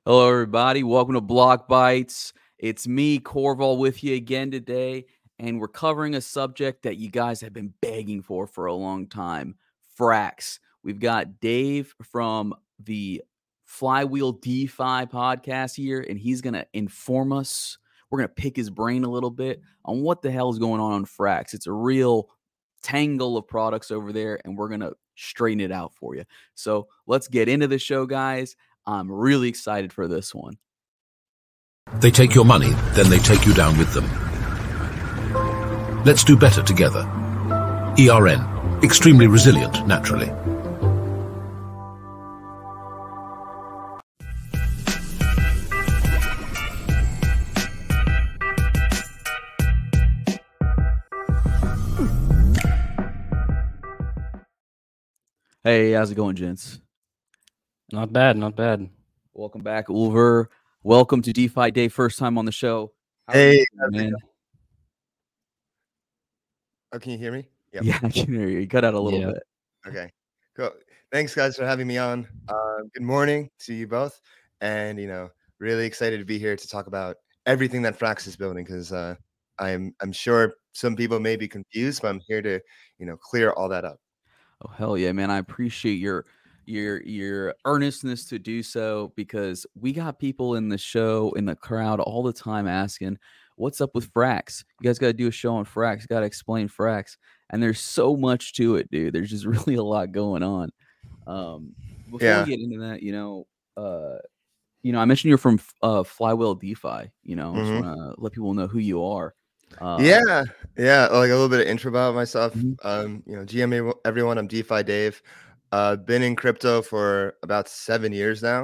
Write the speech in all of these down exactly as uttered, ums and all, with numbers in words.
Hello, everybody. Welcome to Block Bites. It's me, Corval, with you again today, and we're covering a subject that you guys have been begging for for a long time, Frax. We've got Dave from the Flywheel DeFi podcast here, and he's going to inform us. We're going to pick his brain a little bit on what the hell is going on on Frax. It's a real tangle of products over there, and we're going to straighten it out for you. So let's get into the show, guys. I'm really excited for this one. They take your money, then they take you down with them. Let's do better together. E R N, extremely resilient naturally. Hey, how's it going, gents? Not bad, not bad. Welcome back, Ulver. Welcome to DeFi Day, first time on the show. How hey, man. Oh, can you hear me? Yep. Yeah, I can hear you. You cut out a little yeah. bit. Okay, cool. Thanks, guys, for having me on. Uh, good morning to you both. And, you know, really excited to be here to talk about everything that Frax is building because uh, I'm, I'm sure some people may be confused, but I'm here to, you know, clear all that up. Oh, hell yeah, man. I appreciate your your your earnestness to do so because we got people in the show, in the crowd all the time asking, what's up with Frax? You guys got to do a show on Frax. Got to explain Frax. And there's so much to it, dude. There's just really a lot going on. Um, before yeah. we get into that, you know, uh, you know, I mentioned you're from uh, Flywheel DeFi. You know, mm-hmm. just want to let people know who you are. Uh, yeah, yeah, like a little bit of intro about myself. Mm-hmm. Um, you know, G M everyone, I'm DeFi Dave. Uh, been in crypto for about seven years now.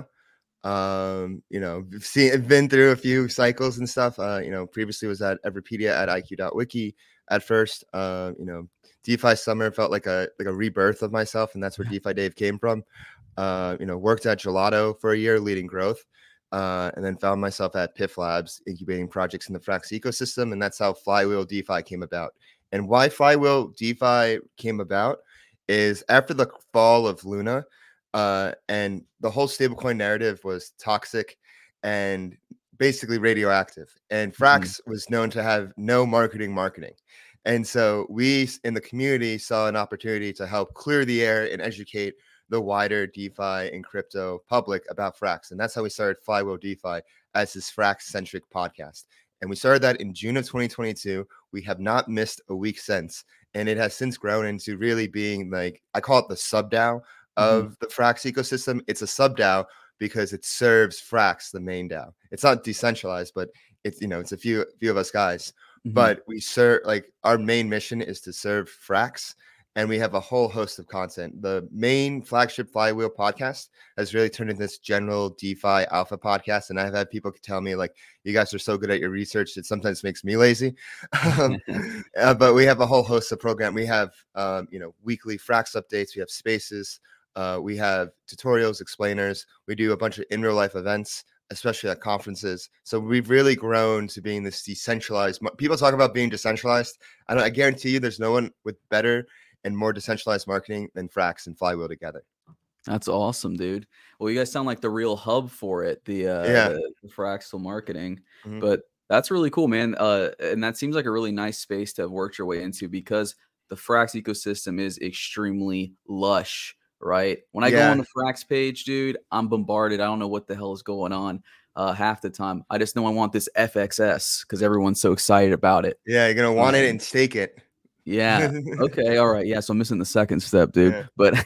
Um, you know, seen, been through a few cycles and stuff. Uh, you know, previously was at Everpedia at I Q dot wiki at first. Uh, you know, DeFi Summer felt like a like a rebirth of myself, and that's where DeFi Dave came from. Uh, you know, worked at Gelato for a year, leading growth. Uh, and then found myself at Piff Labs, incubating projects in the Frax ecosystem. And that's how Flywheel DeFi came about. And why Flywheel DeFi came about is after the fall of Luna, uh, and the whole stablecoin narrative was toxic and basically radioactive. And Frax mm-hmm. was known to have no marketing marketing. And so we in the community saw an opportunity to help clear the air and educate the wider DeFi and crypto public about Frax. And that's how we started Flywheel DeFi as this Frax-centric podcast. And we started that in June of twenty twenty-two. We have not missed a week since. And it has since grown into really being like, I call it the sub-DAO of mm-hmm. the Frax ecosystem. It's a sub-DAO because it serves Frax, the main DAO. It's not decentralized, but it's, you know, it's a few, few of us guys. Mm-hmm. But we serve, like, our main mission is to serve Frax. And we have a whole host of content. The main flagship Flywheel podcast has really turned into this general DeFi alpha podcast. And I've had people tell me, like, you guys are so good at your research, it sometimes makes me lazy. um, uh, but we have a whole host of program. We have, um, you know, weekly Frax updates. We have spaces. Uh, we have tutorials, explainers. We do a bunch of in real life events, especially at conferences. So we've really grown to being this decentralized. People talk about being decentralized. I don't, I guarantee you there's no one with better and more decentralized marketing than Frax and Flywheel together. That's awesome, dude. Well, you guys sound like the real hub for it, the uh yeah. the, the Fraxel marketing. Mm-hmm. But that's really cool, man. Uh and that seems like a really nice space to have worked your way into because the Frax ecosystem is extremely lush, right? When I yeah. go on the Frax page, dude, I'm bombarded. I don't know what the hell is going on uh half the time. I just know I want this F X S because everyone's so excited about it. Yeah, you're gonna want um, it and stake it. Yeah. Okay. All right. Yeah. So I'm missing the second step, dude. Yeah. But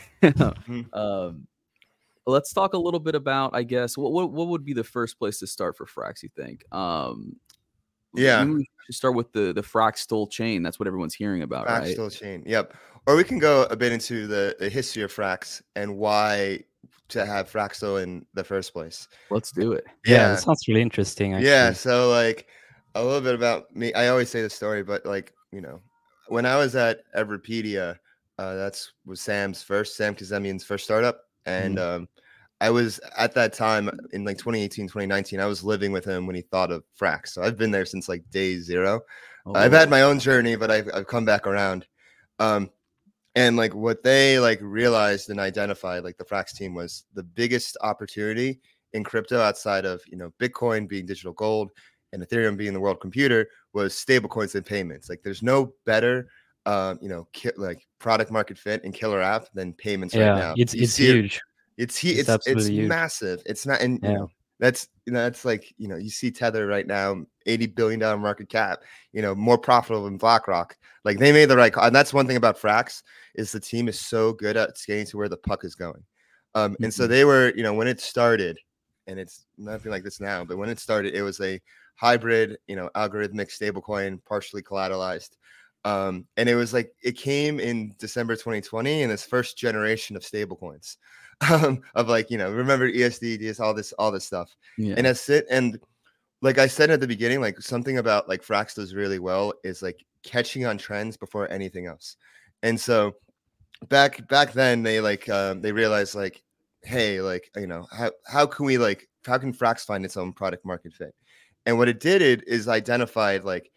um, let's talk a little bit about, I guess, what, what what would be the first place to start for Frax, you think? Um, yeah. We should start with the, the Fraxel chain. That's what everyone's hearing about, Fraxel right? Fraxel chain. Yep. Or we can go a bit into the, the history of Frax and why to have Fraxel in the first place. Let's do it. Yeah. Yeah. That sounds really interesting. Actually. Yeah. So, like, a little bit about me. I always say the story, but, like, you know, when I was at Everpedia, uh, that's was Sam's first, Sam Kazemian's first startup. And mm. um, I was at that time in like twenty eighteen, twenty nineteen, I was living with him when he thought of Frax. So I've been there since like day zero. Oh, I've had my own journey, but I've, I've come back around. Um, and like what they like realized and identified, like the Frax team, was the biggest opportunity in crypto outside of, you know, Bitcoin being digital gold and Ethereum being the world computer was stablecoins and payments. Like there's no better, um, you know, ki- like product market fit and killer app than payments right Yeah, now. it's You it's see it, huge. it's he, It's it's it's absolutely huge. massive. It's not, and you Yeah. know, that's you know, that's like you know, you see Tether right now, eighty billion dollar market cap. You know, more profitable than BlackRock. Like they made the right call, and that's one thing about Frax is the team is so good at skating to where the puck is going. Um, and so Mhm. they were, you know, when it started, and it's nothing like this now, but when it started, it was a hybrid, you know, algorithmic stablecoin, partially collateralized. Um, and it was like it came in December twenty twenty, and this first generation of stablecoins, um, of like you know, remember E S D, D S, all this, all this stuff, Yeah. and that's it. And like I said at the beginning, like something about like Frax does really well is like catching on trends before anything else. And so back back then they like um, they realized like, hey, like you know, how how can we like how can Frax find its own product market fit? And what it did it is identified like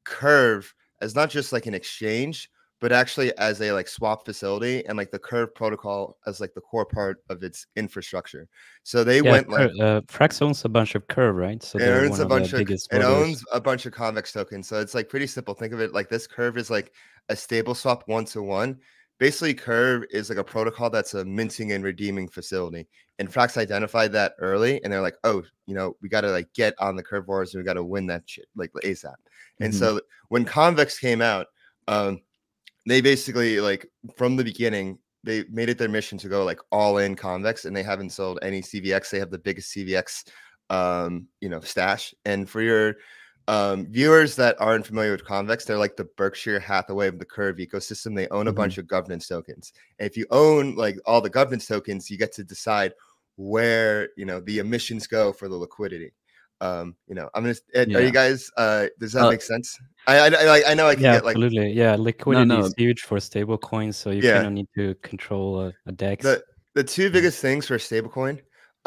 Curve as not just like an exchange, but actually as a like swap facility and like the Curve protocol as like the core part of its infrastructure. So they Yeah, went Cur- like uh, Frax owns a bunch of Curve, right? So it they're earns one a of the bunch of biggest it holders. owns a bunch of convex tokens. So it's like pretty simple. Think of it like this Curve is like a stable swap one to one. Basically, Curve is like a protocol that's a minting and redeeming facility. And Frax identified that early, and they're like, "Oh, you know, we got to like get on the Curve wars, and we got to win that shit like ASAP." And Mhm. so when Convex came out, um, they basically like from the beginning they made it their mission to go like all in Convex, and they haven't sold any C V X. They have the biggest C V X, um, you know, stash. And for your um, viewers that aren't familiar with Convex, they're like the Berkshire Hathaway of the Curve ecosystem. They own a Mhm. bunch of governance tokens, and if you own like all the governance tokens, you get to decide where you know the emissions go for the liquidity. Um, you know, I'm gonna. Ed, Are Yeah. you guys? Uh, does that Uh, make sense? I I, I I know I can Yeah, get like absolutely. Yeah, liquidity no. is huge for stable coins, so you yeah. kind of need to control a, a DEX. the the two Mhm. biggest things for stablecoin,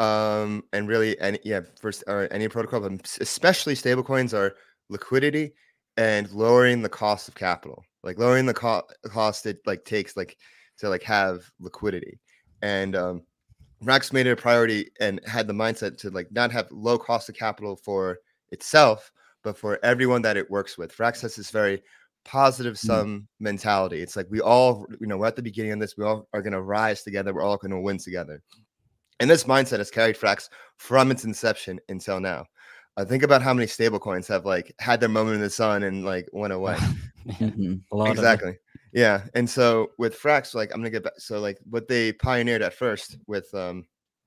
um, and really any yeah first or any protocol, but especially stablecoins are liquidity and lowering the cost of capital. Like lowering the co- cost it like takes like to like have liquidity. And um, Rax made it a priority and had the mindset to like not have low cost of capital for itself, but for everyone that it works with. Frax has this very positive Mm. sum mentality. It's like we all, you know, we're at the beginning of this, we all are going to rise together, we're all going to win together. And this mindset has carried Frax from its inception until now. Uh, think about how many stable coins have like had their moment in the sun and like went away. Yeah, Mhm. a lot of them. Exactly. Yeah. And so with Frax, like I'm gonna get back. So like what they pioneered at first with um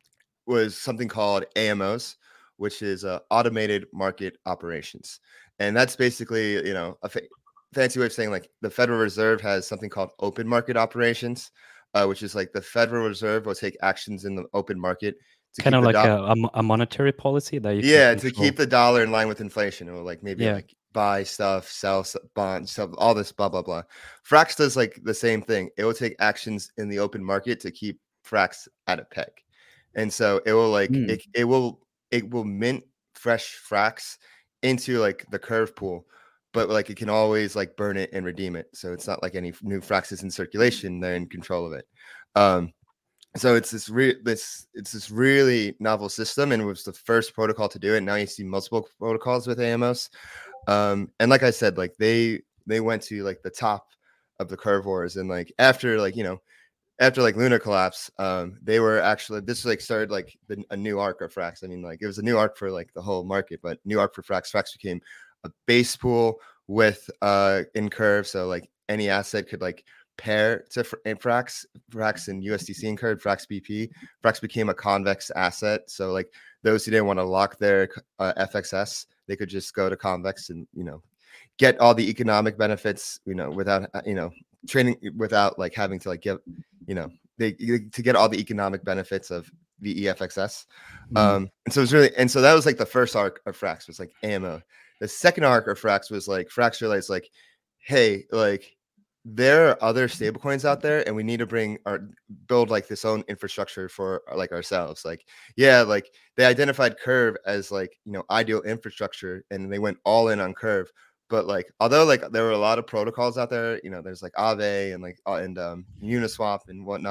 was something called A M Os, which is uh, automated market operations. And that's basically, you know, a fa- fancy way of saying like the Federal Reserve has something called open market operations, uh, which is like the Federal Reserve will take actions in the open market to Kind keep of the like dollar. a, a, mo- a monetary policy that you can Yeah, to control. keep the dollar in line with inflation, or like maybe Yeah. like buy stuff, sell s- bonds, sell all this, blah blah blah. Frax does like the same thing. It will take actions in the open market to keep Frax at a peg, and so it will like Mm. it, it will it will mint fresh Frax into like the curve pool, but like it can always like burn it and redeem it. So it's not like any new Frax is in circulation; they're in control of it. Um, so it's this re- this it's this really novel system, and it was the first protocol to do it. Now you see multiple protocols with A M Os, um, and like I said, like they they went to like the top of the curve wars, and like after like you know after like Luna collapse, um, they were actually this like started like the, a new arc of Frax. I mean, like it was a new arc for like the whole market, but new arc for Frax. Frax became a base pool with uh in curve, so like any asset could like pair to fr- in Frax, Frax and U S D C in curve, Frax B P. Frax became a convex asset, so like those who didn't want to lock their uh, F X S, they could just go to convex and you know get all the economic benefits, you know, without uh, you know trading without like having to like give you know they to get all the economic benefits of the E F X S. Mhm. Um, and so it's really and so that was like the first arc of Frax was like A M O. The second arc of Frax was like Frax realized like, hey, like there are other stablecoins out there, and we need to bring our build like this own infrastructure for uh, like ourselves. Like, yeah, like they identified Curve as like you know ideal infrastructure, and they went all in on Curve. But like, although like there were a lot of protocols out there, you know, there's like Aave and like uh, and um, Uniswap and whatnot.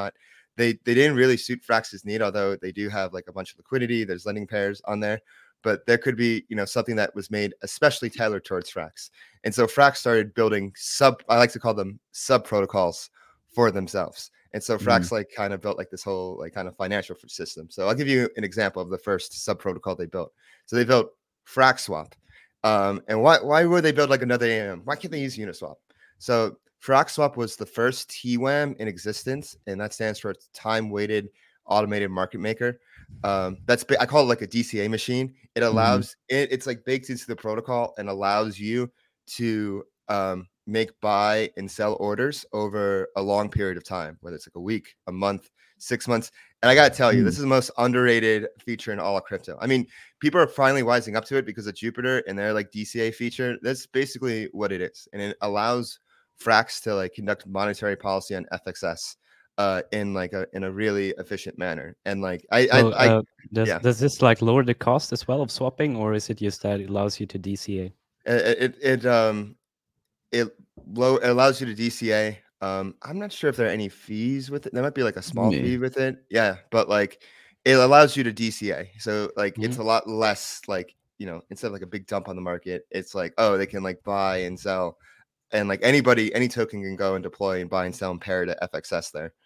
they they didn't really suit Frax's need, although they do have like a bunch of liquidity. There's lending pairs on there, but there could be, you know, something that was made especially tailored towards Frax. And so Frax started building sub, I like to call them sub protocols for themselves. And so Frax mm. like kind of built like this whole like kind of financial system. So I'll give you an example of the first sub protocol they built. So they built FraxSwap. Um, and why why would they build like another A M M? Why can't they use Uniswap? So FraxSwap was the first T WAM in existence, and that stands for time-weighted automated market maker. Um, that's I call it like a D C A machine. It allows mm-hmm. it, it's like baked into the protocol and allows you to um, make buy and sell orders over a long period of time, whether it's like a week, a month, six months. And I gotta tell you, mm. this is the most underrated feature in all of crypto. I mean, people are finally wising up to it because of Jupiter and their like D C A feature. That's basically what it is, and it allows Frax to like conduct monetary policy on F X S uh, in like a in a really efficient manner. And like I, so, I, I uh, does yeah. does this like lower the cost as well of swapping, or is it just that it allows you to D C A? It it, it um it low it allows you to D C A. Um, I'm not sure if there are any fees with it. There might be like a small yeah. fee with it. Yeah, but like it allows you to D C A. So like mm-hmm. it's a lot less like, you know, instead of like a big dump on the market, it's like, oh, they can like buy and sell. And like anybody, any token can go and deploy and buy and sell and pair to F X S there.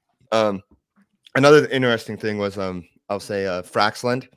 Um, another interesting thing was um, I'll say uh, Fraxlend.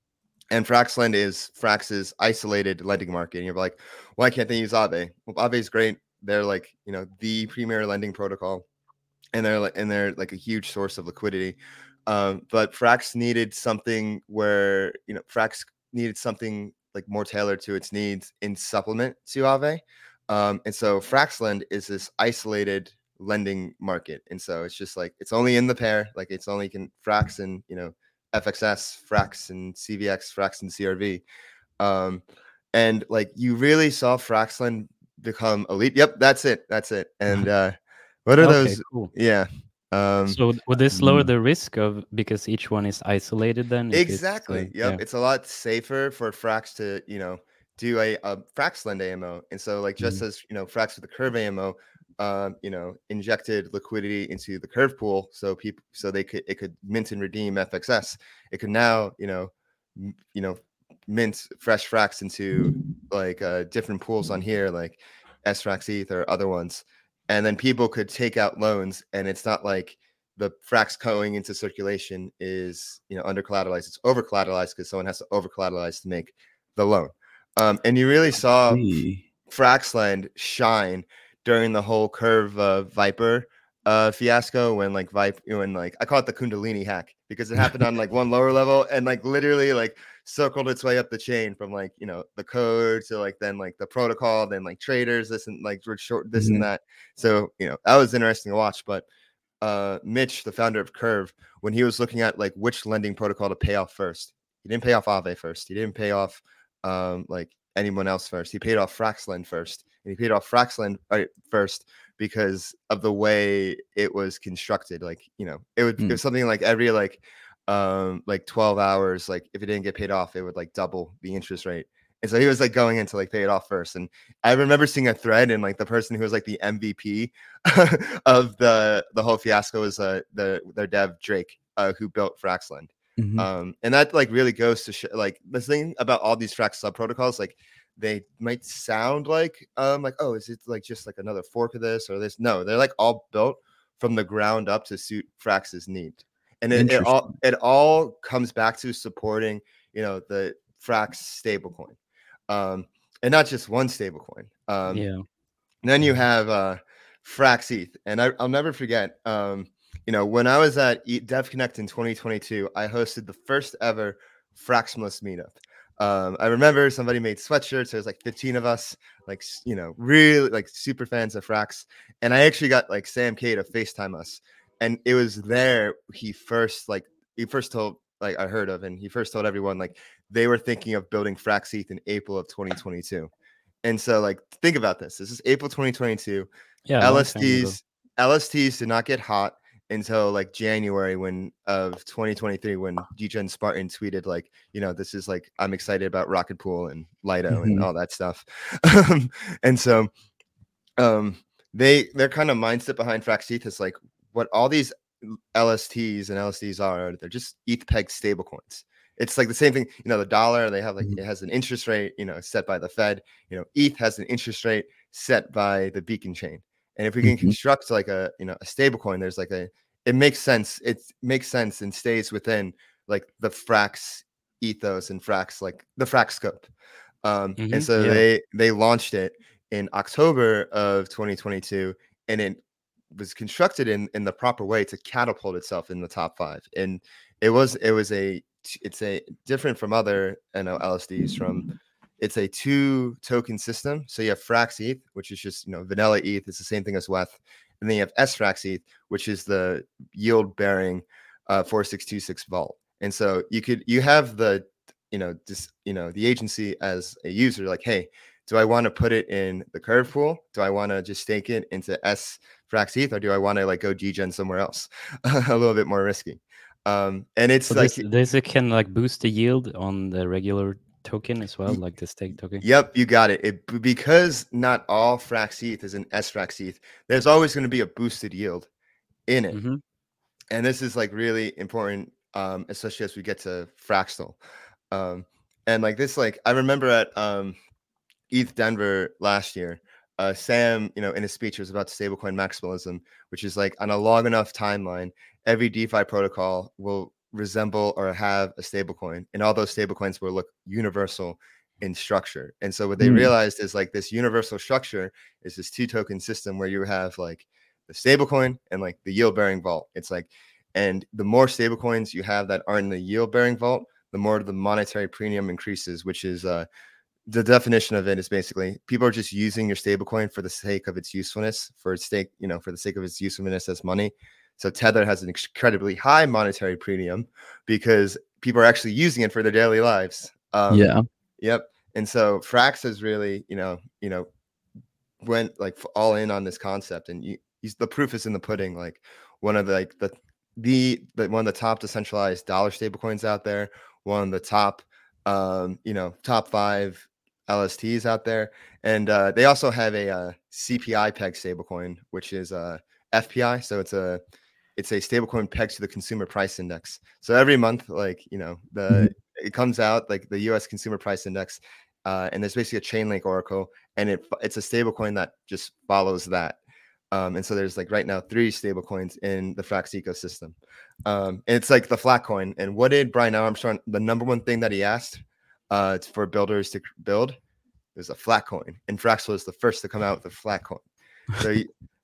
And Fraxlend is Frax's isolated lending market. And you're like, why can't they use Aave? Well, Aave is great. They're like, you know, the premier lending protocol, and they're like, and they're like a huge source of liquidity. Um, but Frax needed something where, you know, Frax needed something like more tailored to its needs in supplement to Aave. Um, and so Fraxlend is this isolated lending market. And so it's just like, it's only in the pair, like it's only can Frax and, you know, F X S, Frax and C V X, Frax and C R V. Um, and like, you really saw Fraxlend become elite. Yep, that's it. That's it. And uh, what are okay, those? Cool. Yeah. Um, so would this lower the risk of, because each one is isolated then? Exactly. It's, uh, yep. Yeah. It's a lot safer for Frax to, you know, do a, a Fraxlend A M O. And so like, just mm-hmm. as, you know, Frax with the Curve A M O, um, you know, injected liquidity into the Curve pool. So people, so they could, it could mint and redeem F X S. It could now, you know, m- you know, mint fresh Frax into like uh, different pools on here, like S Frax E T H or other ones. And then people could take out loans, and it's not like the Frax going into circulation is, you know, under collateralized. It's over collateralized because someone has to over collateralize to make the loan. Um, and you really saw Fraxlend shine during the whole Curve uh, Viper uh, fiasco when like Viper, when like I call it the Kundalini hack because it happened on like one lower level and like literally like circled its way up the chain from like, you know, the code to like then like the protocol, then like traders, this and like short this mm-hmm. and that. So, you know, that was interesting to watch. But uh, Mitch, the founder of Curve, when he was looking at like which lending protocol to pay off first, he didn't pay off Aave first. He didn't pay off um, like anyone else first. He paid off Fraxlend first, and he paid off Fraxlend right, first because of the way it was constructed. Like, you know, it would mm. it was something like every like um like twelve hours, like if it didn't get paid off, it would like double the interest rate. And so he was like going in to like pay it off first. And I remember seeing a thread, and like the person who was like the M V P of the the whole fiasco was uh the their dev Drake, uh, who built Fraxlend. Mm-hmm. Um, and that like really goes to sh- like the thing about all these Frax sub protocols, like they might sound like um like, oh, is it like just like another fork of this or this? No, they're like all built from the ground up to suit Frax's need. And it, it all it all comes back to supporting, you know, the Frax stablecoin, um, and not just one stablecoin. Um, yeah. Then you have uh, Frax E T H, and I, I'll never forget. Um, you know, when I was at DevConnect in twenty twenty-two, I hosted the first ever Fraximalist meetup. Um, I remember somebody made sweatshirts. There was like fifteen of us, like, you know, really like super fans of Frax, and I actually got like Sam K to FaceTime us. And it was there he first like he first told like I heard of, and he first told everyone like they were thinking of building Frax E T H in April of twenty twenty-two. And so like think about this. This is April twenty twenty-two. Yeah, L S Ts L S Ts did not get hot until like January when of twenty twenty-three when Degen Spartan tweeted like, you know, this is like I'm excited about Rocket Pool and Lido mm-hmm. and all that stuff. And so um they their kind of mindset behind Frax E T H is like what all these L S Ts and L S Ds are, they're just E T H pegged stablecoins. It's like the same thing, you know, the dollar, they have like, Mhm. it has an interest rate, you know, set by the Fed. You know, E T H has an interest rate set by the Beacon chain. And if we can Mhm. construct like a, you know, a stable coin, there's like a, it makes sense. It makes sense and stays within like the Frax ethos and Frax, like the Frax scope. Um, and Mhm, so yeah. they, they launched it in October of twenty twenty-two, and it was constructed in, in the proper way to catapult itself in the top five. And it was, it was a, it's a different from other you know, L S Ds from, it's a two token system. So you have Frax E T H, which is just, you know, vanilla E T H. It's the same thing as W E T H. And then you have S Frax E T H, which is the yield bearing uh, four six two six vault. And so you could, you have the, you know, just, you know, the agency as a user, like, hey, do I want to put it in the curve pool? Do I want to just stake it into S Frax E T H, or do I want to like go degen somewhere else? A little bit more risky. Um, and it's So like, this this it can like boost the yield on the regular token as well, like the stake token. Yep, you got it. It because not all Frax E T H is an S Frax E T H. There's always going to be a boosted yield in it, Mm-hmm. and this is like really important, um, especially as we get to Fractal. Um, and like this, like I remember at um, E T H Denver last year, uh, Sam, you know, in his speech was about stablecoin maximalism, which is like on a long enough timeline, every DeFi protocol will resemble or have a stablecoin, and all those stablecoins will look universal in structure. And so what they Mm. realized is like this universal structure is this two token system where you have like the stablecoin and like the yield bearing vault. It's like, and the more stablecoins you have that aren't in the yield bearing vault, the more the monetary premium increases, which is uh the definition of it is basically people are just using your stablecoin for the sake of its usefulness, for its sake, you know, for the sake of its usefulness as money. So Tether has an incredibly high monetary premium because people are actually using it for their daily lives. Um, Yeah. Yep. And so Frax has really, you know, you know, went like all in on this concept, and you, he's, the proof is in the pudding. Like one of the like the the, the one of the top decentralized dollar stablecoins out there, one of the top, um, you know, top five L S Ts out there, and uh, they also have a uh, C P I peg stablecoin, which is uh, F P I. So it's a it's a stablecoin pegged to the consumer price index. So every month, like you know, the Mhm. it comes out like the U S consumer price index, uh, and there's basically a chain link oracle, and it it's a stable coin that just follows that. Um, and so there's like right now three stable coins in the Frax ecosystem. Um, and it's like the flat coin. And what did Brian Armstrong, the number one thing that he asked uh, for builders to build was a flat coin. And Frax was the first to come out with a flat coin. So,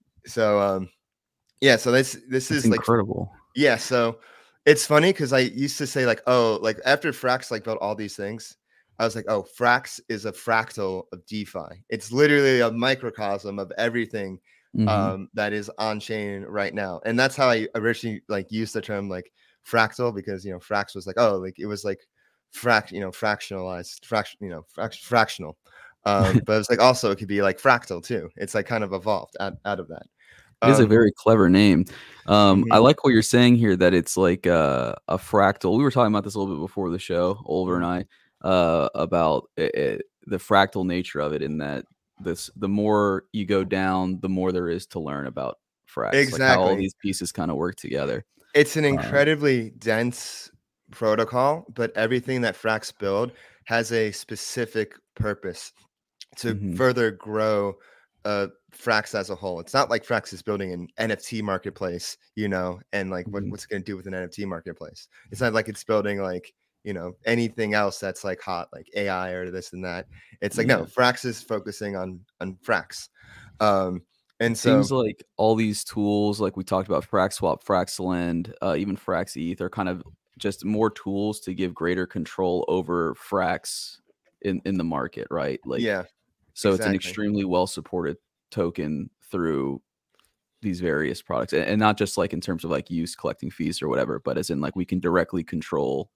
so um, yeah, so this this That's is like incredible. yeah, so it's funny because I used to say like, oh, like after Frax like built all these things, I was like, oh, Frax is a fractal of DeFi. It's literally a microcosm of everything Mhm. um, that is on chain right now, and that's how I originally like used the term like fractal, because you know Frax was like, oh, like it was like frac, you know, fractionalized, fraction, you know, frac- fractional. Um, but it's like also it could be like fractal too. It's like kind of evolved out, out of that. It is a Um, very clever name. Um, I mhm, like what you're saying here, that it's like uh, a fractal. We were talking about this a little bit before the show, Oliver and I, uh, about it, it, the fractal nature of it, in that this the more you go down, the more there is to learn about Frax, like how all exactly. these pieces kind of work together. It's an Um, incredibly dense protocol, but everything that Frax build has a specific purpose to mhm, further grow uh Frax as a whole. It's not like Frax is building an N F T marketplace, you know, and like what, mhm. what's it going to do with an N F T marketplace. It's not like it's building like, you know, anything else that's like hot, like A I or this and that. It's like no, Yeah. Frax is focusing on on Frax. Um It and seems so like all these tools, like we talked about, FraxSwap, Fraxlend, uh, even Frax E T H, are kind of just more tools to give greater control over Frax in in the market, right? Like, yeah, so it's an exactly. extremely well supported token through these various products, and, and not just like in terms of like use collecting fees or whatever, but as in like we can directly control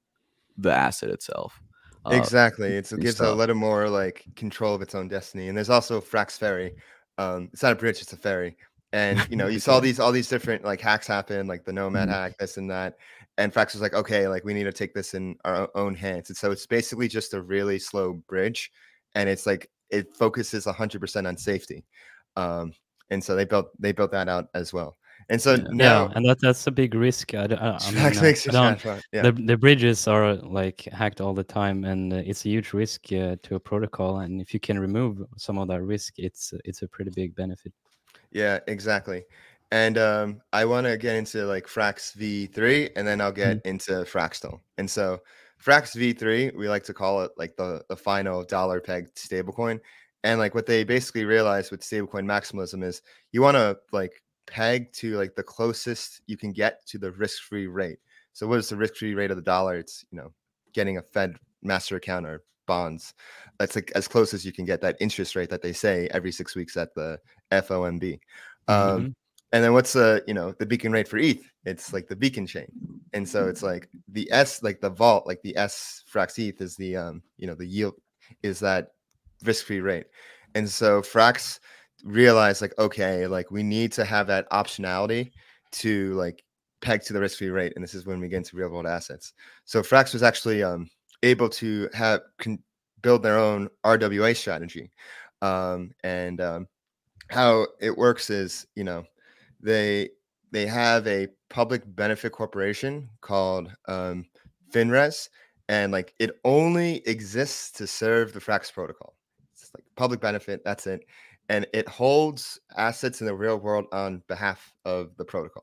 the asset itself. Uh, Exactly. It's, it interesting gives a stuff. little more like control of its own destiny. And there's also Frax Ferry. Um, it's not a bridge, it's a ferry. And you know, you saw Okay. these all these different like hacks happen, like the Nomad Mhm. hack, this and that. And Frax was like, okay, like we need to take this in our o- own hands. And so it's basically just a really slow bridge. And it's like it focuses one hundred percent on safety. Um, and so they built they built that out as well. And so Yeah. now Yeah, and that that's a big risk. I, d- I- I mean, Frax uh, makes I you don't. trash out. Yeah. The the bridges are like hacked all the time, and uh, it's a huge risk uh, to a protocol. And if you can remove some of that risk, it's it's a pretty big benefit. Yeah, exactly. And um, I want to get into like Frax V three, and then I'll get Mm-hmm. into Fraxtal. And so Frax V three, we like to call it like the the final dollar pegged stablecoin. And like what they basically realized with stablecoin maximalism is you want to like peg to like the closest you can get to the risk-free rate. So what is the risk-free rate of the dollar? It's, you know, getting a Fed master account or bonds. That's like as close as you can get that interest rate that they say every six weeks at the F O M B. Um, Mm-hmm. and then what's the, you know, the beacon rate for E T H? It's like the beacon chain. And so it's like the S, like the vault, like the S Frax E T H is the, um, you know, the yield is that risk-free rate. And so Frax realized like, okay, like we need to have that optionality to like peg to the risk-free rate. And this is when we get into real world assets. So Frax was actually um, able to have con- build their own R W A strategy. Um, and um, how it works is, you know, they they have a public benefit corporation called um, FinRes, and like it only exists to serve the Frax protocol. It's like public benefit, that's it, and it holds assets in the real world on behalf of the protocol.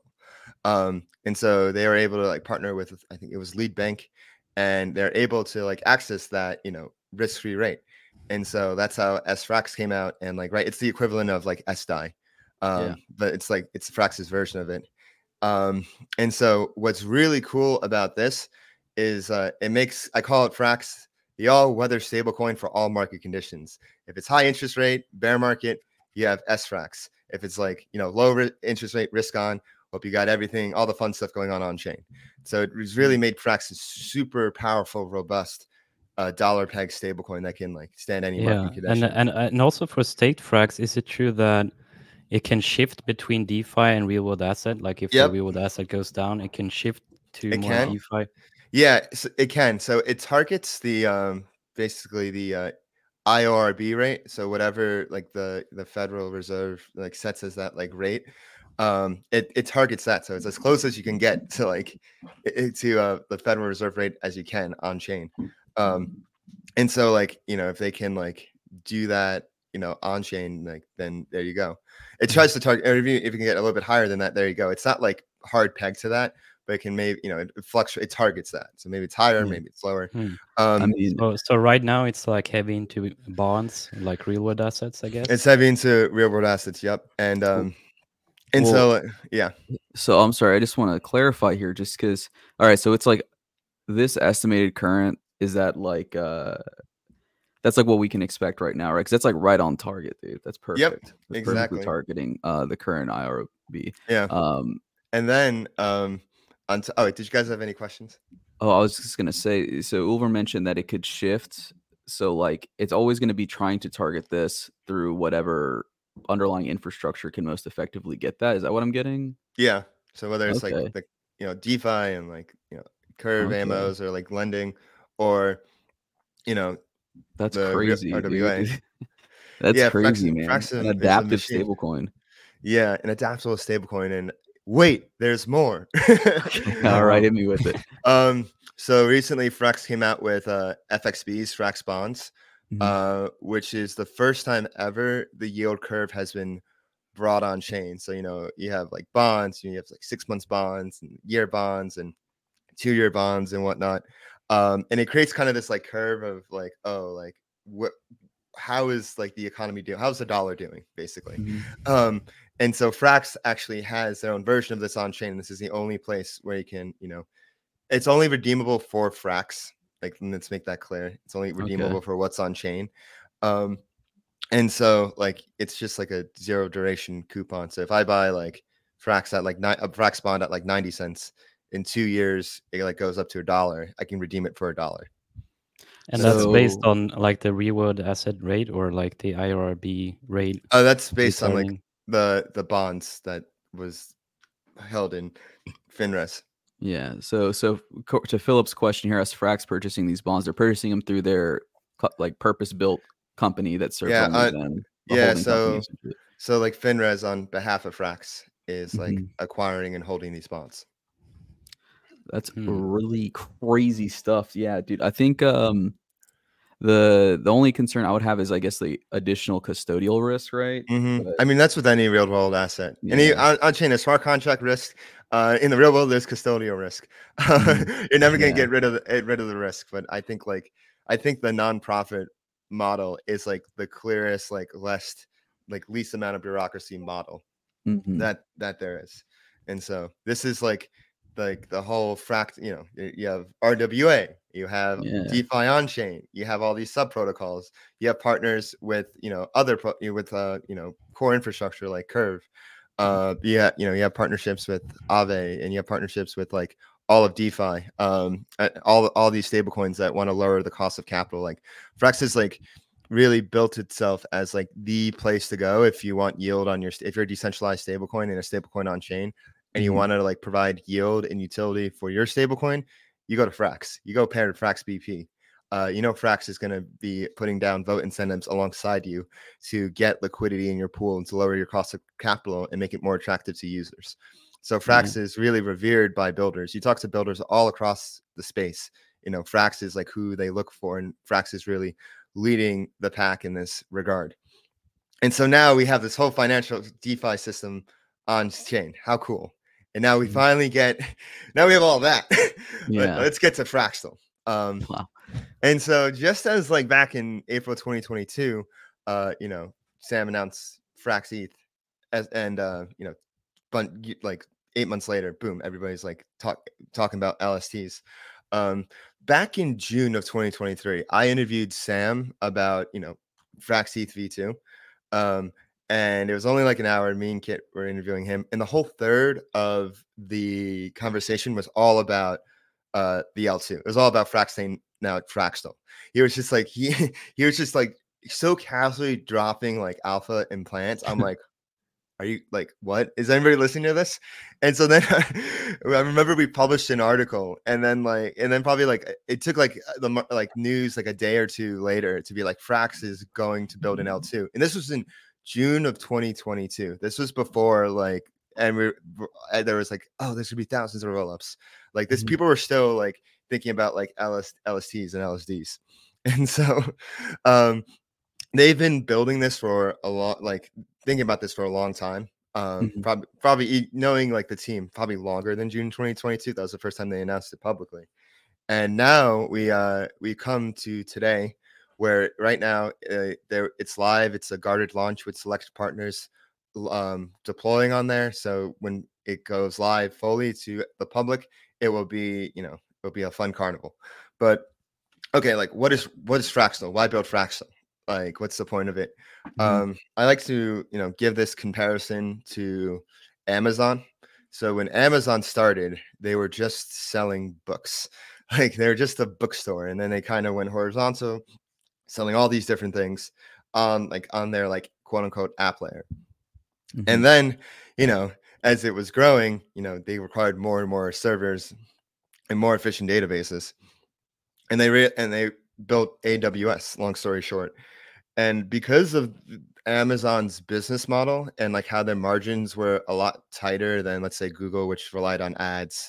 Um, and so they are able to like partner with, I think it was Lead Bank, and they're able to like access that, you know, risk-free rate. And so that's how S Frax came out, and like right, it's the equivalent of like S D I. Um, Yeah. but it's like it's Frax's version of it. Um, and so what's really cool about this is uh, it makes, I call it Frax, the all-weather stablecoin for all market conditions. If it's high interest rate, bear market, you have S Frax. If it's like, you know, low ri- interest rate, risk on, hope you got everything, all the fun stuff going on on chain. So it was really made Frax a super powerful, robust uh, dollar peg stablecoin that can like stand any Yeah, market and condition. and and also for staked Frax, is it true that it can shift between DeFi and real world asset? Like if Yep. the real world asset goes down, it can shift to It more can. DeFi. Yeah, so it can. So it targets the um basically the uh I O R B rate. So whatever like the the Federal Reserve like sets as that like rate, um it, it targets that. So it's as close as you can get to like i- to uh the Federal Reserve rate as you can on chain. Um and so like, you know, if they can like do that, you know, on chain, like then there you go. It tries to target, or if you, if you can get a little bit higher than that, there you go. It's not like hard peg to that, but it can maybe, you know, it, it fluctuates, it targets that. So maybe it's higher, Hmm. maybe it's lower. Hmm. I Um, mean, So so right now it's like heavy into bonds, like real world assets, I guess. it's heavy into real world assets. Yep. And, um, and well, so, uh, yeah. so I'm sorry. I just want to clarify here, just because. All right, so it's like this estimated current is that like uh that's like what we can expect right now, right? Because that's like right on target, dude. That's perfect. Yep, That's perfectly exactly. targeting uh the current I R B. Yeah. Um. And then, um, on t- oh, wait, did you guys have any questions? Oh, I was just gonna say. So Ulver mentioned that it could shift. So like it's always going to be trying to target this through whatever underlying infrastructure can most effectively get that. Is that what I'm getting? Yeah. So whether it's Okay. like the, you know, DeFi and like, you know, Curve Okay. Amos or like lending, or, you know, That's the real crazy, R W A. dude. That's Yeah, crazy, Frax, man. Frax An is a adaptive machine. stablecoin. Yeah, an adaptable stablecoin. And wait, there's more. All right, hit me with it. Um, so recently Frax came out with uh F X B's Frax bonds, Mhm. uh, which is the first time ever the yield curve has been brought on chain. So, you know, you have like bonds, you have like six months bonds and year bonds and two year bonds and whatnot. Um, and it creates kind of this like curve of like, oh, like what, how is like the economy doing? How's the dollar doing, basically? Mhm. Um, and so Frax actually has their own version of this on chain. This is the only place where you can, you know, it's only redeemable for Frax. Like, let's make that clear. It's only redeemable Okay. for what's on chain. Um, and so like it's just like a zero duration coupon. So if I buy like Frax at like nine, a Frax bond at like ninety cents, in two years it like goes up to a dollar. I can redeem it for a dollar. And So that's based So on like the real world asset rate or like the I R B rate oh, that's based on like returning. the the bonds that was held in FinRes. yeah, so so co- to Philip's question here, as Frax purchasing these bonds, they're purchasing them through their co- like purpose-built company that serves Yeah, only uh, them, the yeah. holding company. So essentially. so like FinRes on behalf of Frax, is like Mhm. acquiring and holding these bonds. That's Hmm. really crazy stuff. Yeah, dude. I think um the the only concern I would have is I guess the additional custodial risk, right? hmm But I mean, that's with any real world asset. Any yeah. on, on chain, there's smart contract risk. Uh, in the real world, there's custodial risk. Mhm. You're never gonna Yeah. get rid of the, get rid of the risk. But I think like I think the nonprofit model is like the clearest, like less, like least amount of bureaucracy model Mhm. that that there is. And so this is like like the whole fract, you know, y- you have R W A, you have Yeah. DeFi on chain, you have all these sub protocols, you have partners with, you know, other pro, you know, with uh, you know, core infrastructure like Curve. Uh yeah, you know, you have partnerships with Aave, and you have partnerships with like all of DeFi, um uh, all all these stable coins that want to lower the cost of capital. Like Frax is like really built itself as like the place to go if you want yield on your if you're a decentralized stablecoin and a stablecoin on chain, and you Mhm. want to like provide yield and utility for your stablecoin, you go to Frax. You go pair to Frax B P. Uh, you know Frax is going to be putting down vote incentives alongside you to get liquidity in your pool and to lower your cost of capital and make it more attractive to users. So Yeah. Frax is really revered by builders. You talk to builders all across the space. You know, Frax is like who they look for, and Frax is really leading the pack in this regard. And so now we have this whole financial DeFi system on chain. How cool. And now we Mhm. finally get, now we have all that. Let, Yeah. us get to Fractal. Um, Wow. and so just as like back in April twenty twenty-two, uh, you know, Sam announced Frax E T H as, and, uh, you know, but like eight months later, boom, everybody's like talk, talking about L S Ts. Um, back in June of twenty twenty-three, I interviewed Sam about, you know, Frax E T H V two. Um, and it was only like an hour. Me and Kit were interviewing him, and the whole third of the conversation was all about uh the L two. It was all about Fraxane now at Fraxtal. He was just like he he was just like so casually dropping like alpha and plants. I'm like, are you like, what is anybody listening to this? And so then I remember we published an article, and then like, and then probably like it took like the mar- like news like a day or two later to be like Frax is going to build an L two, and this was in June of twenty twenty-two. This was before like, and we and there was like, oh, there's gonna be thousands of rollups. Like this, Mhm. people were still like thinking about like L S, L S Ts and L S Ds, and so um they've been building this for a lot, like thinking about this for a long time. Um, Mhm. probably, probably e- knowing like the team probably longer than June twenty twenty-two. That was the first time they announced it publicly. And now we uh we come to today, where right now uh, there it's live. It's a guarded launch with select partners um deploying on there. So when it goes live fully to the public, it will be, you know, it'll be a fun carnival. But okay, like what is what is Fractal? Why build Fractal? Like, what's the point of it? Mhm. Um, I like to, you know, give this comparison to Amazon. So when Amazon started, they were just selling books. Like they were just a bookstore, and then they kind of went horizontal, selling all these different things on like on their like quote unquote app layer. Mhm. And then, you know, as it was growing, you know, they required more and more servers and more efficient databases, and they re- and they built A W S. Long story short, and because of Amazon's business model and like how their margins were a lot tighter than, let's say, Google, which relied on ads,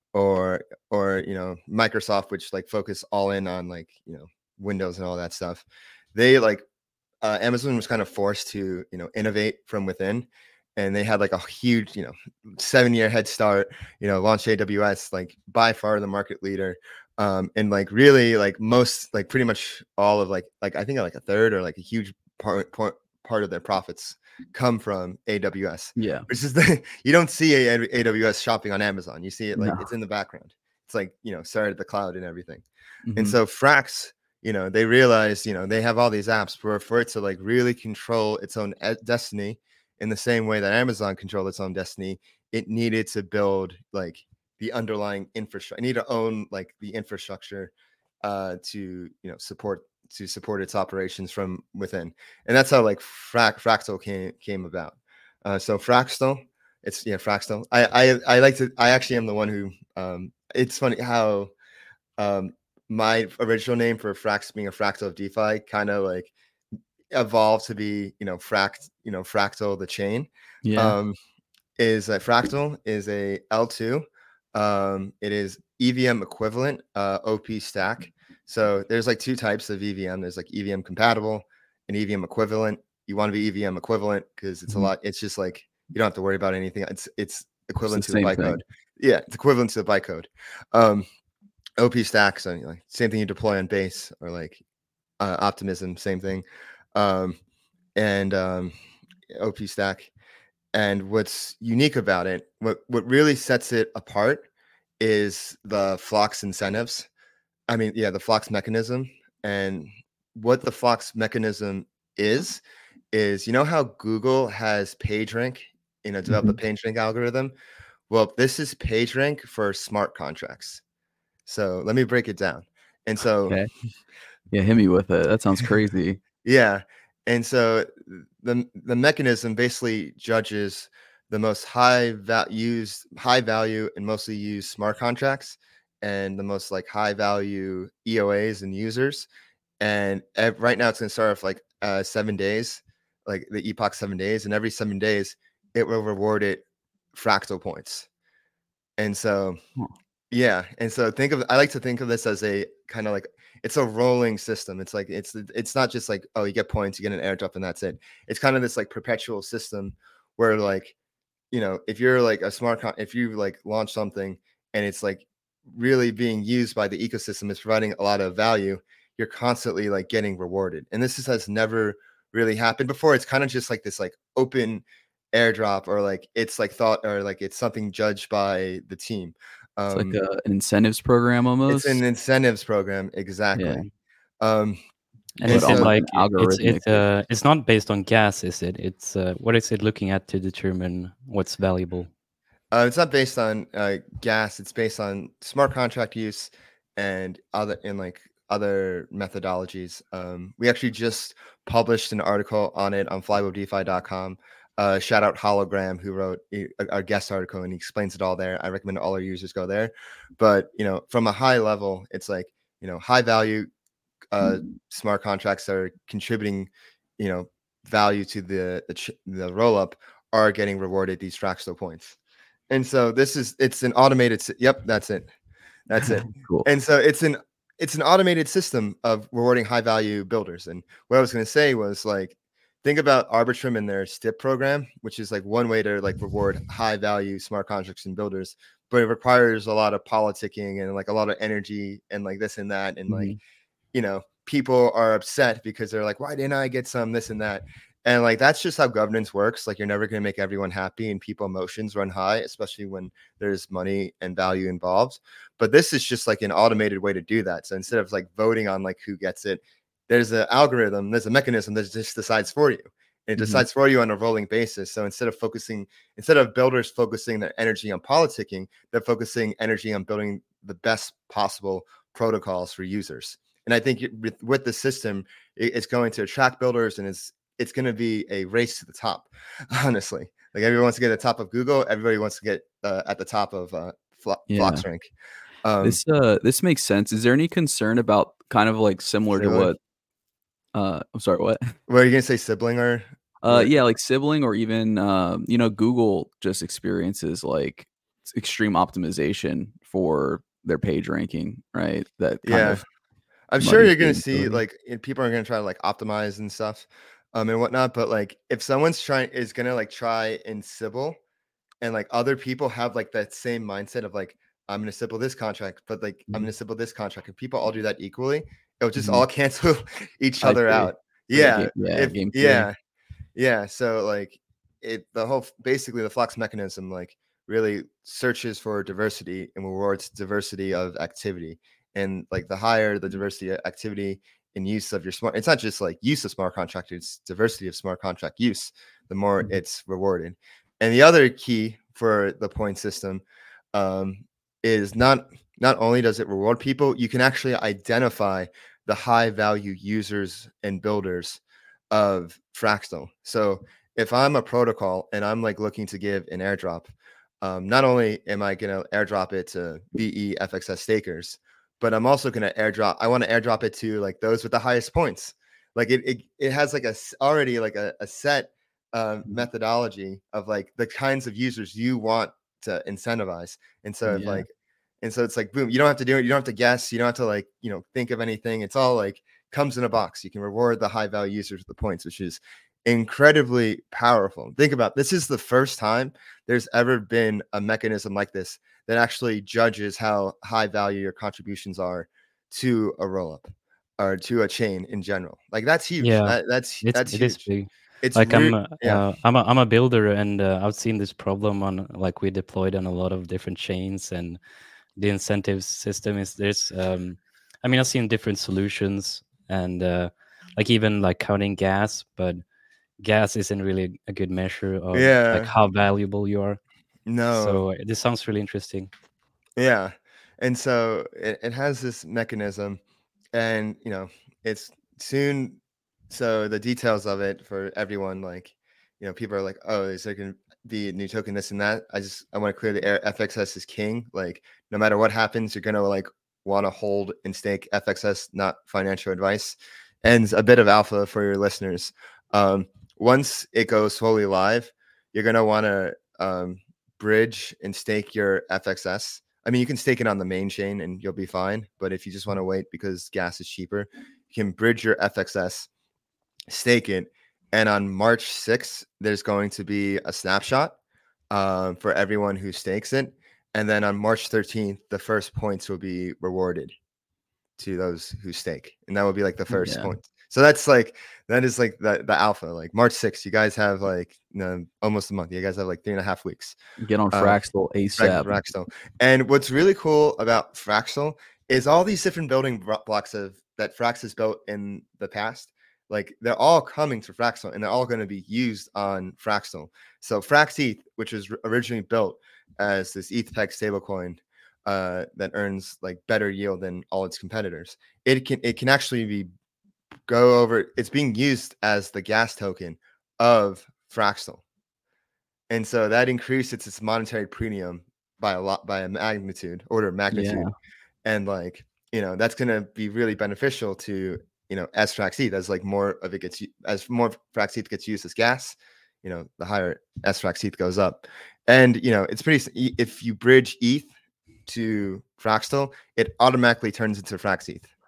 or or you know, Microsoft, which like focus all in on like, you know, Windows and all that stuff, they like uh, Amazon was kind of forced to, you know, innovate from within. And they had like a huge, you know, seven year head start, you know, launched A W S, like by far the market leader. Um, and like really like most, like pretty much all of like, like I think like a third or like a huge part, part, part of their profits come from A W S, Yeah. which is the, you don't see a, A W S shopping on Amazon. You see it like No. it's in the background. It's like, you know, started the cloud and everything. And Mhm. so Frax, you know, they realized, you know, they have all these apps for, for it to like really control its own e- destiny in the same way that Amazon controlled its own destiny. It needed to build like the underlying infrastructure. It needed to own like the infrastructure uh, to, you know, support to support its operations from within. And that's how like Frac- Fractal came came about. Uh, so Fractal, it's yeah, Fractal. I, I I like to. I actually am the one who. Um, it's funny how um, my original name for Frax being a fractal of DeFi kind of like evolved to be, you know, fract, you know, Fractal the chain. Yeah. Um, is a Fractal is a L two. Um, it is E V M equivalent uh, O P stack. So there's like two types of E V M. There's like E V M compatible and E V M equivalent. You want to be E V M equivalent because it's mm-hmm. a lot. It's just like you don't have to worry about anything. It's it's equivalent it's the to the bytecode. Yeah, it's equivalent to the bytecode. Um, O P stack, so like same thing you deploy on base or like uh, Optimism, same thing. Um, and um, O P stack. And what's unique about it, what what really sets it apart, is the Flocks incentives. I mean, yeah, the Flocks mechanism. And what the Flocks mechanism is, is you know how Google has PageRank, you know, develop mm-hmm. a PageRank algorithm? Well, this is PageRank for smart contracts. So let me break it down. And so, okay. yeah, hit me with it. That sounds crazy. yeah. And so the the mechanism basically judges the most high va- used, high value and mostly used smart contracts and the most like high value E O As and users. And ev- right now it's going to start off like uh, seven days, like the epoch seven days. And every seven days it will reward it Fractal points. And so, huh. yeah. And so think of, I like to think of this as a kind of like, it's a rolling system. It's like, it's, it's not just like, oh, you get points, you get an airdrop and that's it. It's kind of this like perpetual system where like, you know, if you're like a smart, con- if you like launch something and it's like really being used by the ecosystem, it's providing a lot of value, you're constantly like getting rewarded. And this is, has never really happened before. It's kind of just like this like open airdrop or like, it's like thought or like, it's something judged by the team. It's um, like a, an incentives program almost. It's an incentives program, exactly. Yeah. Um, and is so, it like it's it, uh, it's not based on gas, is it? It's uh, what is it looking at to determine what's valuable? Uh, it's not based on uh, gas. It's based on smart contract use and other and like other methodologies. Um, we actually just published an article on it on flyweb defi dot com. Uh, shout out Hologram, who wrote a, our guest article, and he explains it all there. I recommend all our users go there. But, you know, from a high level, it's like, you know, high value uh, smart contracts that are contributing, you know, value to the, the, the roll up are getting rewarded these Fractal points. And so this is, it's an automated, yep, that's it. That's it. Cool. And so it's an, it's an automated system of rewarding high value builders. And what I was going to say was like, think about Arbitrum and their S T I P program, which is like one way to like reward high value smart contracts and builders, but it requires a lot of politicking and like a lot of energy and like this and that. And mm-hmm. like, you know, people are upset because they're like, why didn't I get some, this and that? And like, that's just how governance works. Like, you're never going to make everyone happy and people emotions run high, especially when there's money and value involved. But this is just like an automated way to do that. So instead of like voting on like who gets it, there's an algorithm, there's a mechanism that just decides for you. And it mm-hmm. decides for you on a rolling basis. So instead of focusing, instead of builders focusing their energy on politicking, they're focusing energy on building the best possible protocols for users. And I think with, with the system, it, it's going to attract builders, and it's it's going to be a race to the top, honestly. Like, everyone wants to get at the top of Google. Everybody wants to get uh, at the top of uh, Flo- yeah. FlocksRank. Um, this uh, this makes sense. Is there any concern about kind of like similar to what? Uh, I'm sorry, what? What are you gonna say, sibling or? Uh, yeah, like sibling, or even um, you know, Google just experiences like extreme optimization for their page ranking, right? That kind yeah, of I'm sure you're gonna see like people are gonna try to like optimize and stuff, um, and whatnot. But like, if someone's trying is gonna like try and Sybil, and like other people have like that same mindset of like, I'm gonna Sybil this contract, but like mm-hmm. I'm gonna Sybil this contract, and people all do that equally, it'll just mm-hmm. all cancel each other out. Yeah, game, yeah, if, game yeah, yeah. So like, it the whole basically the Flocks mechanism like really searches for diversity and rewards diversity of activity. And like, the higher the diversity of activity in use of your smart, it's not just like use of smart contract, it's diversity of smart contract use, the more mm-hmm. it's rewarded. And the other key for the point system um, is not not only does it reward people, you can actually identify the high value users and builders of Fractal. So if I'm a protocol and I'm like looking to give an airdrop, um, not only am I going to airdrop it to V E F X S stakers, but I'm also going to airdrop, I want to airdrop it to like those with the highest points. Like it, it, it has like a already like a, a set uh, methodology of like the kinds of users you want to incentivize. And so if Yeah. like, and so it's like, boom, you don't have to do it. You don't have to guess. You don't have to like, you know, think of anything. It's all like comes in a box. You can reward the high value users with the points, which is incredibly powerful. Think about this is the first time there's ever been a mechanism like this that actually judges how high value your contributions are to a rollup or to a chain in general. Like that's huge. Yeah, That, that's it's that's it is huge. big. It's Like re- I'm a, yeah. uh, I'm a I'm a builder, and uh, I've seen this problem on like we deployed on a lot of different chains, and the incentives system is there's um I mean I've seen different solutions, and uh, like even like counting gas, but gas isn't really a good measure of like Yeah. how valuable you are. No. So this sounds really interesting. Yeah. And so it, it has this mechanism, and you know, it's soon. So the details of it for everyone, like, you know, people are like, oh, is there going to be a new token, this and that? I just, I want to clear the air. F X S is king. Like, no matter what happens, you're going to like want to hold and stake F X S, not financial advice. And a bit of alpha for your listeners. Um, once it goes fully live, you're going to want to um, bridge and stake your F X S. I mean, you can stake it on the main chain and you'll be fine. But if you just want to wait because gas is cheaper, you can bridge your F X S, stake it, and on March sixth, there's going to be a snapshot um, for everyone who stakes it. And then on March thirteenth, the first points will be rewarded to those who stake. And that will be like the first Yeah. point. So that's like, that is like the, the alpha. Like March sixth, you guys have like, you know, almost a month. You guys have like three and a half weeks. Get on Uh, Fraxel ASAP. Fraxel. And what's really cool about Fraxel is all these different building blo- blocks of that Frax has built in the past. Like they're all coming to Fraxel, and they're all going to be used on Fraxel. So Frax E T H, which was originally built as this E T H peg stablecoin uh, that earns like better yield than all its competitors, it can it can actually be go over. It's being used as the gas token of Fraxel, and so that increases its monetary premium by a lot, by a magnitude, order of magnitude, Yeah. and like, you know, that's going to be really beneficial to, you know, as Frax E T H, as like more of it gets, as more Frax E T H gets used as gas, you know, the higher S Frax E T H goes up. And, you know, it's pretty, if you bridge E T H to Fraxel, it automatically turns into Frax E T H.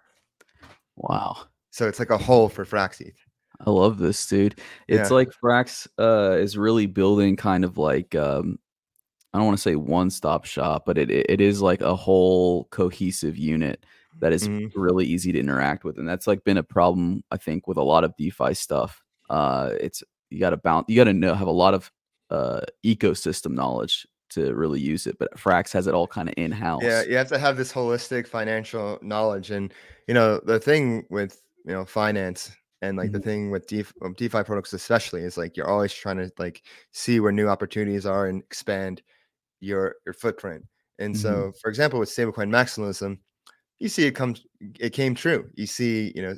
Wow. So it's like a hole for Frax E T H. I love this, dude. It's Yeah. like Frax uh, is really building kind of like, um, I don't want to say one-stop shop, but it it is like a whole cohesive unit that is Mhm. really easy to interact with. And that's like been a problem, I think, with a lot of DeFi stuff. Uh, it's you got to bounce, you got to know have a lot of uh, ecosystem knowledge to really use it. But Frax has it all kind of in-house. Yeah, you have to have this holistic financial knowledge. And, you know, the thing with, you know, finance and like the Mhm. thing with DeFi, um, DeFi products especially, is like you're always trying to like see where new opportunities are and expand your your footprint. And Mhm. so, for example, with stablecoin maximalism, you see it comes it came true. You see, you know,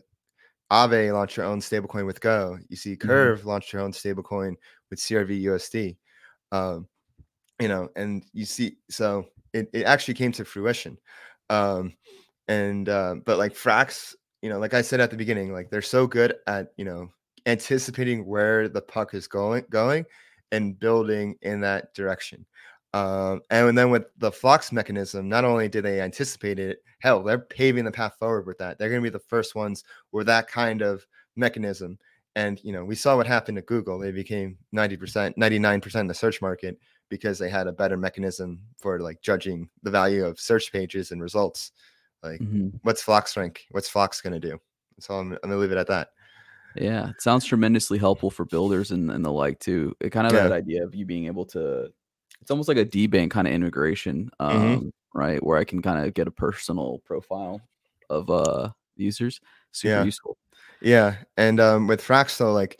Aave launched your own stablecoin with Go. You see Curve launched your own stablecoin with C R V U S D. Um, you know, and you see, so it, it actually came to fruition. Um, and uh, but like Frax, you know, like I said at the beginning, like they're so good at, you know, anticipating where the puck is going going and building in that direction. Um, and then with the Flux mechanism, not only did they anticipate it, hell, they're paving the path forward with that. They're going to be the first ones with that kind of mechanism. And, you know, we saw what happened at Google. They became ninety percent, ninety-nine percent of the search market because they had a better mechanism for like judging the value of search pages and results. Like, Mhm. what's Flux rank? What's Flux going to do? So I'm, I'm going to leave it at that. Yeah, it sounds tremendously helpful for builders and, and the like too. It kind of Yeah. that idea of you being able to, it's almost like a D-Bank kind of integration, um, Mhm. right? Where I can kind of get a personal profile of uh users. Super Yeah. useful. Yeah. And um, with Fraxel, like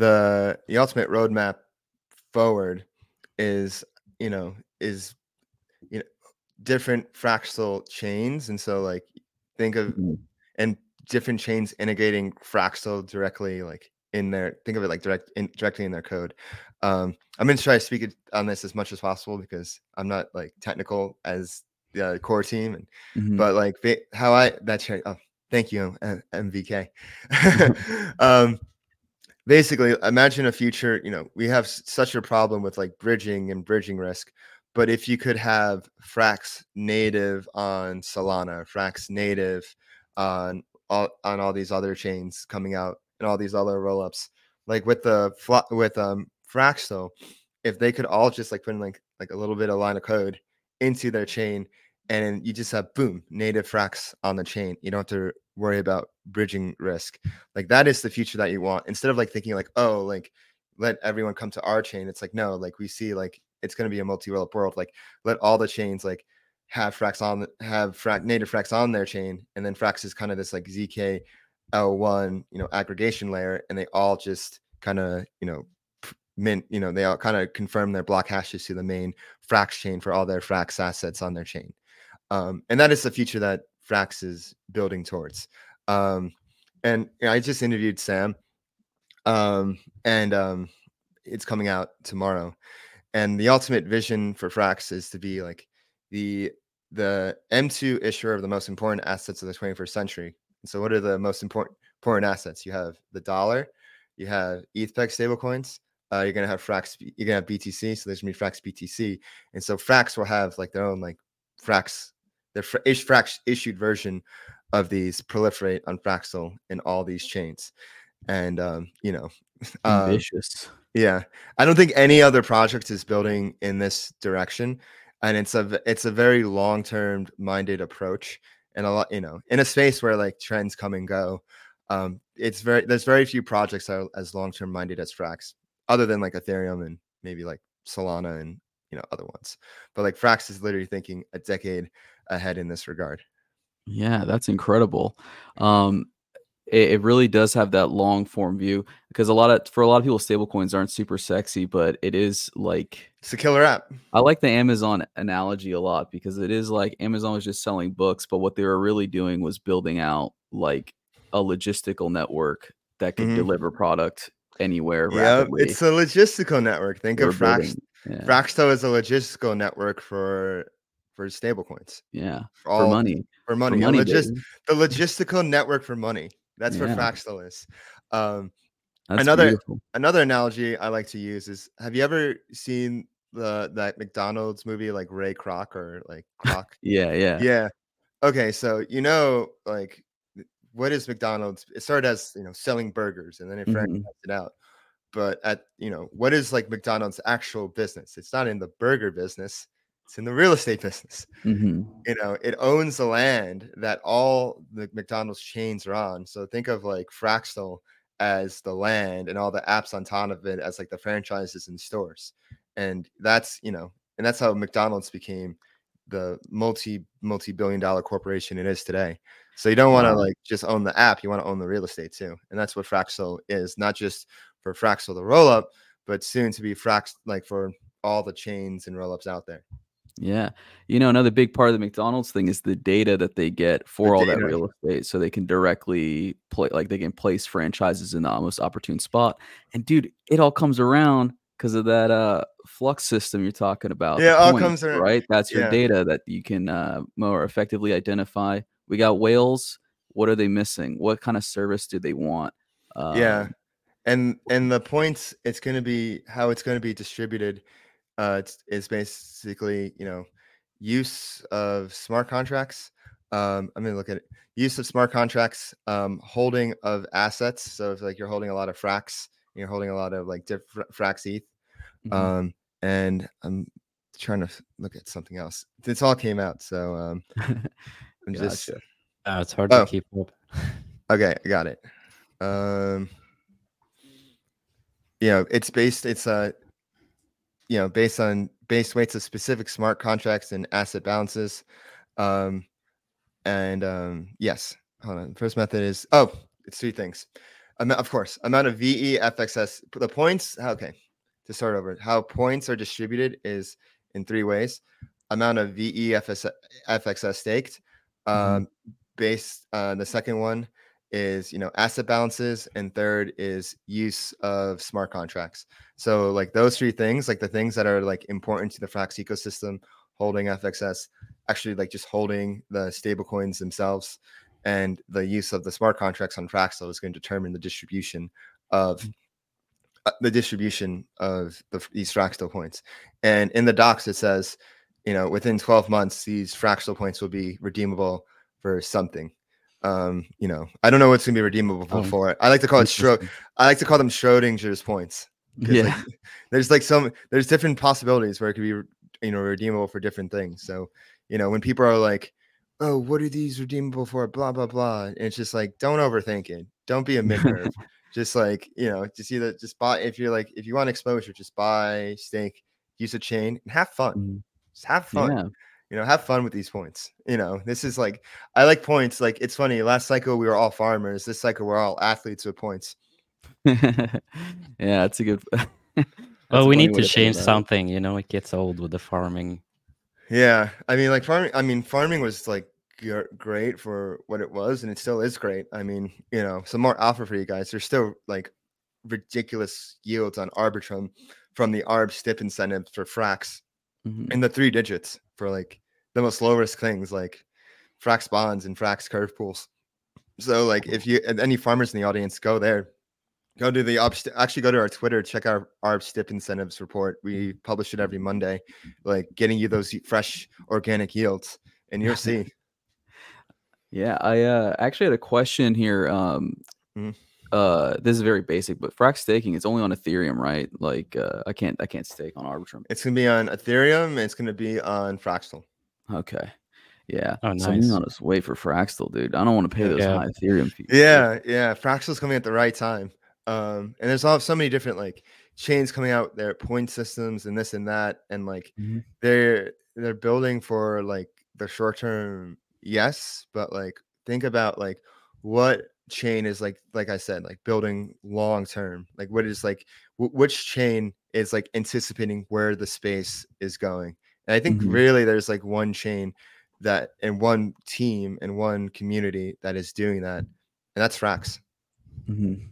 the the ultimate roadmap forward is, you know, is you know different Fraxel chains. And so like think of Mhm. and different chains integrating Fraxel directly like in their think of it like direct in, directly in their code. Um, I'm going to try to speak it- on this as much as possible because I'm not like technical as the core team, and Mhm. but like va- how I that's right. Oh, thank you, uh, M V K. um, basically, imagine a future, you know, we have s- such a problem with like bridging and bridging risk. But if you could have Frax native on Solana, Frax native on all on all these other chains coming out and all these other rollups, like with the fla- with um Frax though, if they could all just like put in like like a little bit of line of code into their chain, and you just have boom native Frax on the chain, you don't have to worry about bridging risk. Like that is the future that you want, instead of like thinking like, oh, like let everyone come to our chain. It's like, no, like we see like it's going to be a multi-rollup world. Like let all the chains like have Frax on have Frax native Frax on their chain, and then Frax is kind of this like Z K L one, you know, aggregation layer, and they all just kind of, you know, mint, you know, they all kind of confirm their block hashes to the main Frax chain for all their Frax assets on their chain. Um, and that is the future that Frax is building towards. Um, and you know, I just interviewed Sam, um, and um, it's coming out tomorrow. And the ultimate vision for Frax is to be like the the M two issuer of the most important assets of the twenty-first century. And so, what are the most important important assets? You have the dollar, you have E T H peg stablecoins. Uh, you're gonna have Frax. You're gonna have B T C. So there's gonna be Frax B T C, and so Frax will have like their own like Frax, their Frax issued version of these proliferate on Fraxel in all these chains. And um, you know, uh, Ambitious. yeah, I don't think any other project is building in this direction, and it's a it's a very long term minded approach, and a lot, you know, in a space where like trends come and go. Um, it's very there's very few projects that are as long term minded as Frax, other than like Ethereum and maybe like Solana and, you know, other ones. But like Frax is literally thinking a decade ahead in this regard. Yeah, that's incredible. Um, it, it really does have that long form view, because a lot of for a lot of people, stablecoins aren't super sexy, but it is like It's a killer app. I like the Amazon analogy a lot, because it is like Amazon was just selling books, but what they were really doing was building out like a logistical network that could Mhm. deliver product anywhere Yeah, rapidly. it's a logistical network. Think They were of Frax. building, yeah, Fraxto is a logistical network for for stablecoins. yeah, For for all money, for for money. A money, logis baby. the logistical network for money. That's what Yeah, Fraxto is. Um, that's another beautiful. another analogy I like to use is, have you ever seen the that McDonald's movie like Ray Kroc or like Kroc? Yeah, yeah. Yeah. Okay, so you know, like what is McDonald's? It started as, you know, selling burgers, and then it franchised Mhm, it out. But at, you know, what is like McDonald's actual business? It's not in the burger business, it's in the real estate business. mhm. You know, it owns the land that all the McDonald's chains are on. So think of like Fraxel as the land and all the apps on top of it as like the franchises and stores. And that's, you know, and that's how McDonald's became the multi multi billion dollar corporation it is today. So you don't want to Wow. like just own the app, you want to own the real estate too. And that's what Fraxel is, not just for Fraxel the roll up, but soon to be Frax like for all the chains and roll ups out there. Yeah. You know, another big part of the McDonald's thing is the data that they get The for all that data. real estate, so they can directly play like, they can place franchises in the most opportune spot. And dude, it all comes around because of that, uh, Flux system you're talking about, Yeah, the it all points, comes around. right? That's your Yeah. data that you can, uh, more effectively identify. We got whales, what are they missing? What kind of service do they want? Yeah. Um And and the points, it's going to be how it's going to be distributed. Uh, it's, it's basically, you know, use of smart contracts. Um, I'm going to look at it. Use of smart contracts, um, holding of assets. So if like you're holding a lot of Frax, you're holding a lot of like different Frax E T H. Mhm. Um, and I'm trying to f- look at something else. This all came out. So um, I'm just, Gotcha. Uh, it's hard to oh, keep up. okay. I got it. Um, you know, it's based, it's uh, you know, based on base weights of specific smart contracts and asset balances. Um, and um, yes, hold on. First method is, oh, it's three things. Um, of course, amount of V E F X S. The points, okay, to start over, how points are distributed is in three ways. Amount of V E F X S staked. Mhm. Um, based, uh, the second one is, you know, asset balances, and third is use of smart contracts. So like those three things, like the things that are like important to the Frax ecosystem, holding F X S, actually like just holding the stable coins themselves, and the use of the smart contracts on Fraxel is going to determine the distribution of the distribution of the, these Fraxtal points. And in the docs, it says, you know, within twelve months, these Fraxtal points will be redeemable for something. Um, you know, I don't know what's gonna be redeemable Oh, for. I like to call it Schro- I like to call them Schrodinger's points. Yeah. Like, there's like some there's different possibilities where it could be, you know, redeemable for different things. So, you know, when people are like, oh, what are these redeemable for? Blah blah blah. And it's just like, don't overthink it. Don't be a mid nerve. Just like, you know, just either just buy if you're like if you want exposure, just buy, stake, use a chain, and have fun. Mhm. Just have fun. Yeah. You know, have fun with these points. You know, this is like I like points. Like it's funny. Last cycle we were all farmers. This cycle we're all athletes with points. Yeah, that's a good. that's Well, a we funny need way to think change about it. something. You know, it gets old with the farming. Yeah, I mean, like farming. I mean, farming was like gr- great for what it was, and it still is great. I mean, you know, some more alpha for you guys. There's still like ridiculous yields on Arbitrum from the A R B stip incentives for Frax Mhm. in the three digits for like the most low risk things like Frax bonds and Frax curve pools. So like if you and any farmers in the audience, go there. Go to the A R B st- actually go to our Twitter, check our A R B stip incentives report. We publish it every Monday, like getting you those fresh organic yields, and you'll see. Yeah, I uh, actually had a question here. Um, Mhm. uh, this is very basic, but Frax staking is only on Ethereum, right? Like, uh, I can't, I can't stake on Arbitrum. It's gonna be on Ethereum. And it's gonna be on Fraxtal. Okay, yeah. Oh, So I'm nice. on its way for Fraxtal, dude. I don't want to pay those Yeah. high Ethereum fees. dude. Yeah, yeah. Fraxtal's coming at the right time. Um, and there's all so many different like chains coming out, their point systems and this and that, and like Mhm. they're they're building for like the short term, yes, but like think about like what chain is like like I said, like building long term. Like what is like w- which chain is like anticipating where the space is going. And I think Mhm. really there's like one chain that and one team and one community that is doing that, and that's Frax. Mhm.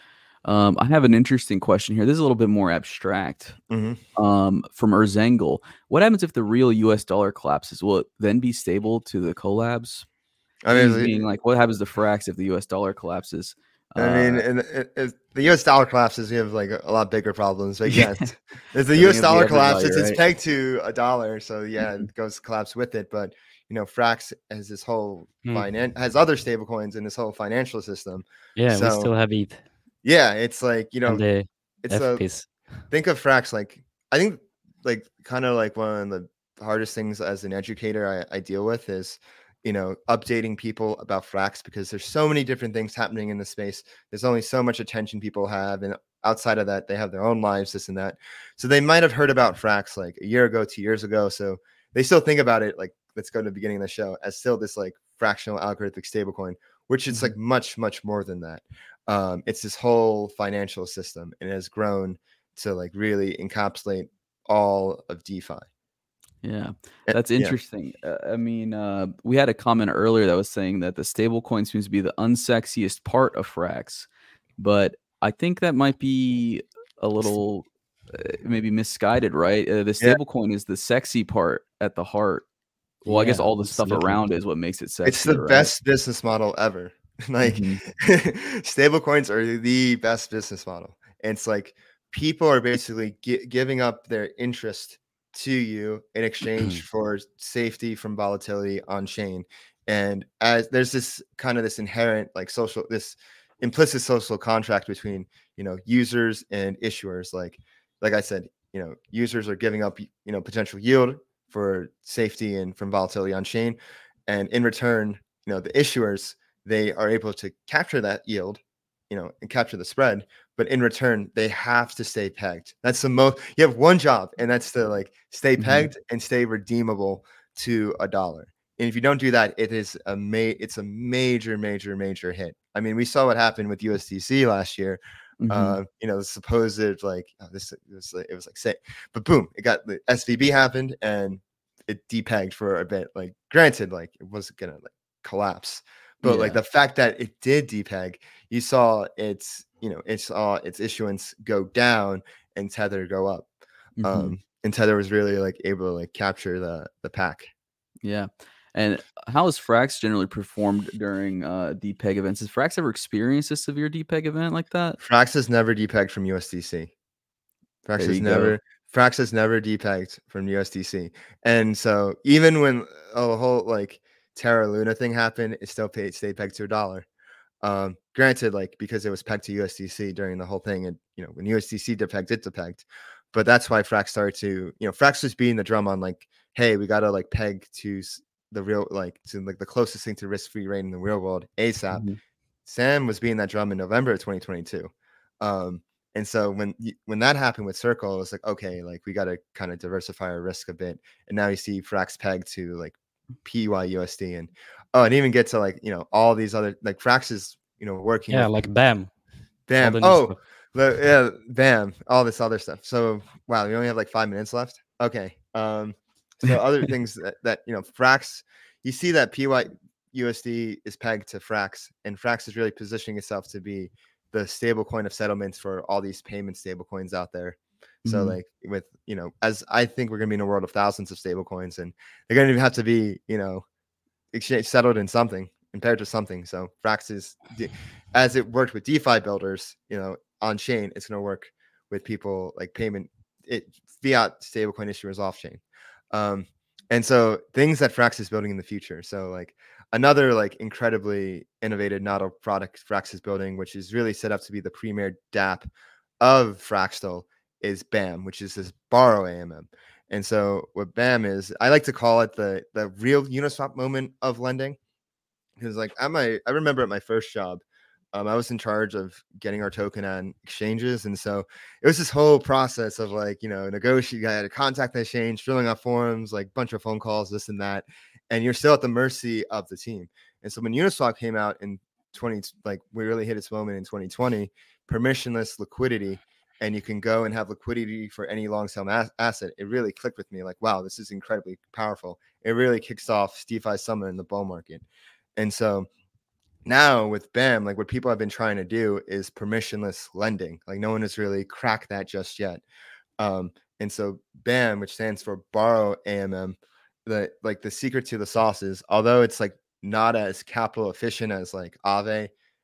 Um, I have an interesting question here. This is a little bit more abstract. Mhm. Um, from Erzengel, what happens if the real U S dollar collapses? Will it then be stable to the collabs? I He's mean, being like, what happens to Frax if the U S dollar collapses? I mean, Uh, and it, it, the U S dollar collapses, we have like a, a lot bigger problems. But Yeah. yes, if the I U S think it'll be dollar everybody, collapses, it's right? pegged to a dollar, so yeah, Mhm. it goes collapse with it. But you know, Frax has this whole Hmm. finan- has other stable coins in this whole financial system. Yeah, we So still have E T H yeah, it's like you know, and the it's a F P I S. think of Frax like I think like kind of like one of the hardest things as an educator I, I deal with is you know updating people about Frax because there's so many different things happening in the space. There's only so much attention people have, and outside of that, they have their own lives, this and that. So they might have heard about Frax like a year ago, two years ago. So they still think about it like let's go to the beginning of the show as still this like fractional algorithmic stablecoin, which is like much much more than that. Um, it's this whole financial system, and it has grown to like really encapsulate all of DeFi. Yeah, Eh, that's yeah. interesting. Uh, I mean, uh, we had a comment earlier that was saying that the stablecoin seems to be the unsexiest part of Frax, but I think that might be a little uh, maybe misguided, right? Uh, the Yeah. stablecoin is the sexy part at the heart. Well, I guess Yeah, all the stuff absolutely. around it is what makes it sexy. It's the best business model ever. Like Mhm. stable coins are the best business model. And it's like people are basically gi- giving up their interest to you in exchange for safety from volatility on chain. And as there's this kind of this inherent like social this implicit social contract between you know users and issuers. Like like I said, you know users are giving up you know potential yield for safety and from volatility on chain, and in return, you know the issuers they are able to capture that yield, you know, and capture the spread. But in return, they have to stay pegged. That's the most. You have one job, and that's to like stay Mhm. pegged and stay redeemable to a dollar. And if you don't do that, it is a ma- It's a major, major, major hit. I mean, we saw what happened with U S D C last year. Mhm. Uh, you know, the supposed like oh, this it was like, it was like say, but boom, it got the S V B happened and it depegged for a bit. Like, granted, like it wasn't gonna like collapse, but like Yeah. the fact that it did depeg, you saw its you know it saw its issuance go down and Tether go up. Mhm. Um, and Tether was really like able to like capture the the pack. Yeah. And how has Frax generally performed during uh, D PEG events? Has Frax ever experienced a severe D PEG event like that? Frax has never depegged from U S D C. Frax There has you never go. Frax has never depegged from U S D C. And so even when a whole like Terra Luna thing happened, it still paid stayed pegged to a dollar. Um, granted, like because it was pegged to U S D C during the whole thing, and you know when U S D C depegged, it depegged. But that's why Frax started to, you know, Frax was beating the drum on like, hey, we gotta like peg to the real, like to like the closest thing to risk-free rate in the real world ASAP. Mm-hmm. Sam was beating that drum in November of twenty twenty-two. Um, and so when when that happened with Circle, it was like, okay, like we got to kind of diversify our risk a bit. And now you see Frax pegged to like P Y U S D, and oh, and even get to like, you know, all these other like Frax is, you know, working. Yeah, with like BAM. BAM. All the new Oh, stuff. the, yeah, BAM. All this other stuff. So wow, we only have like five minutes left. Okay. Um, so other things that, that you know, Frax, you see that P Y U S D is pegged to Frax, and Frax is really positioning itself to be the stable coin of settlements for all these payment stable coins out there. So Mhm. like with, you know, as I think we're gonna be in a world of thousands of stable coins, and they're gonna even have to be, you know, exchange settled in something, compared to something. So Frax is, as it worked with DeFi builders, you know, on chain, it's gonna work with people like payment it fiat stablecoin issuers off chain. Um, and so things that Frax is building in the future. So like another like incredibly innovative nodal product Frax is building, which is really set up to be the premier dApp of Fraxtal, is BAM, which is this borrow A M M. And so what BAM is, I like to call it the the real Uniswap moment of lending, because like at my I remember at my first job, um, I was in charge of getting our token on exchanges, and so it was this whole process of like, you know, negotiate. I had to contact the exchange, filling out forms, like bunch of phone calls, this and that, and you're still at the mercy of the team. And so when Uniswap came out in twenty, like we really hit its moment in twenty twenty, permissionless liquidity, and you can go and have liquidity for any long tail a- asset. It really clicked with me, like, wow, this is incredibly powerful. It really kicks off DeFi summer in the bull market. And so now with BAM, like what people have been trying to do is permissionless lending. Like no one has really cracked that just yet. Um, and so BAM, which stands for borrow A M M, the like the secret to the sauce is, although it's like not as capital efficient as like Aave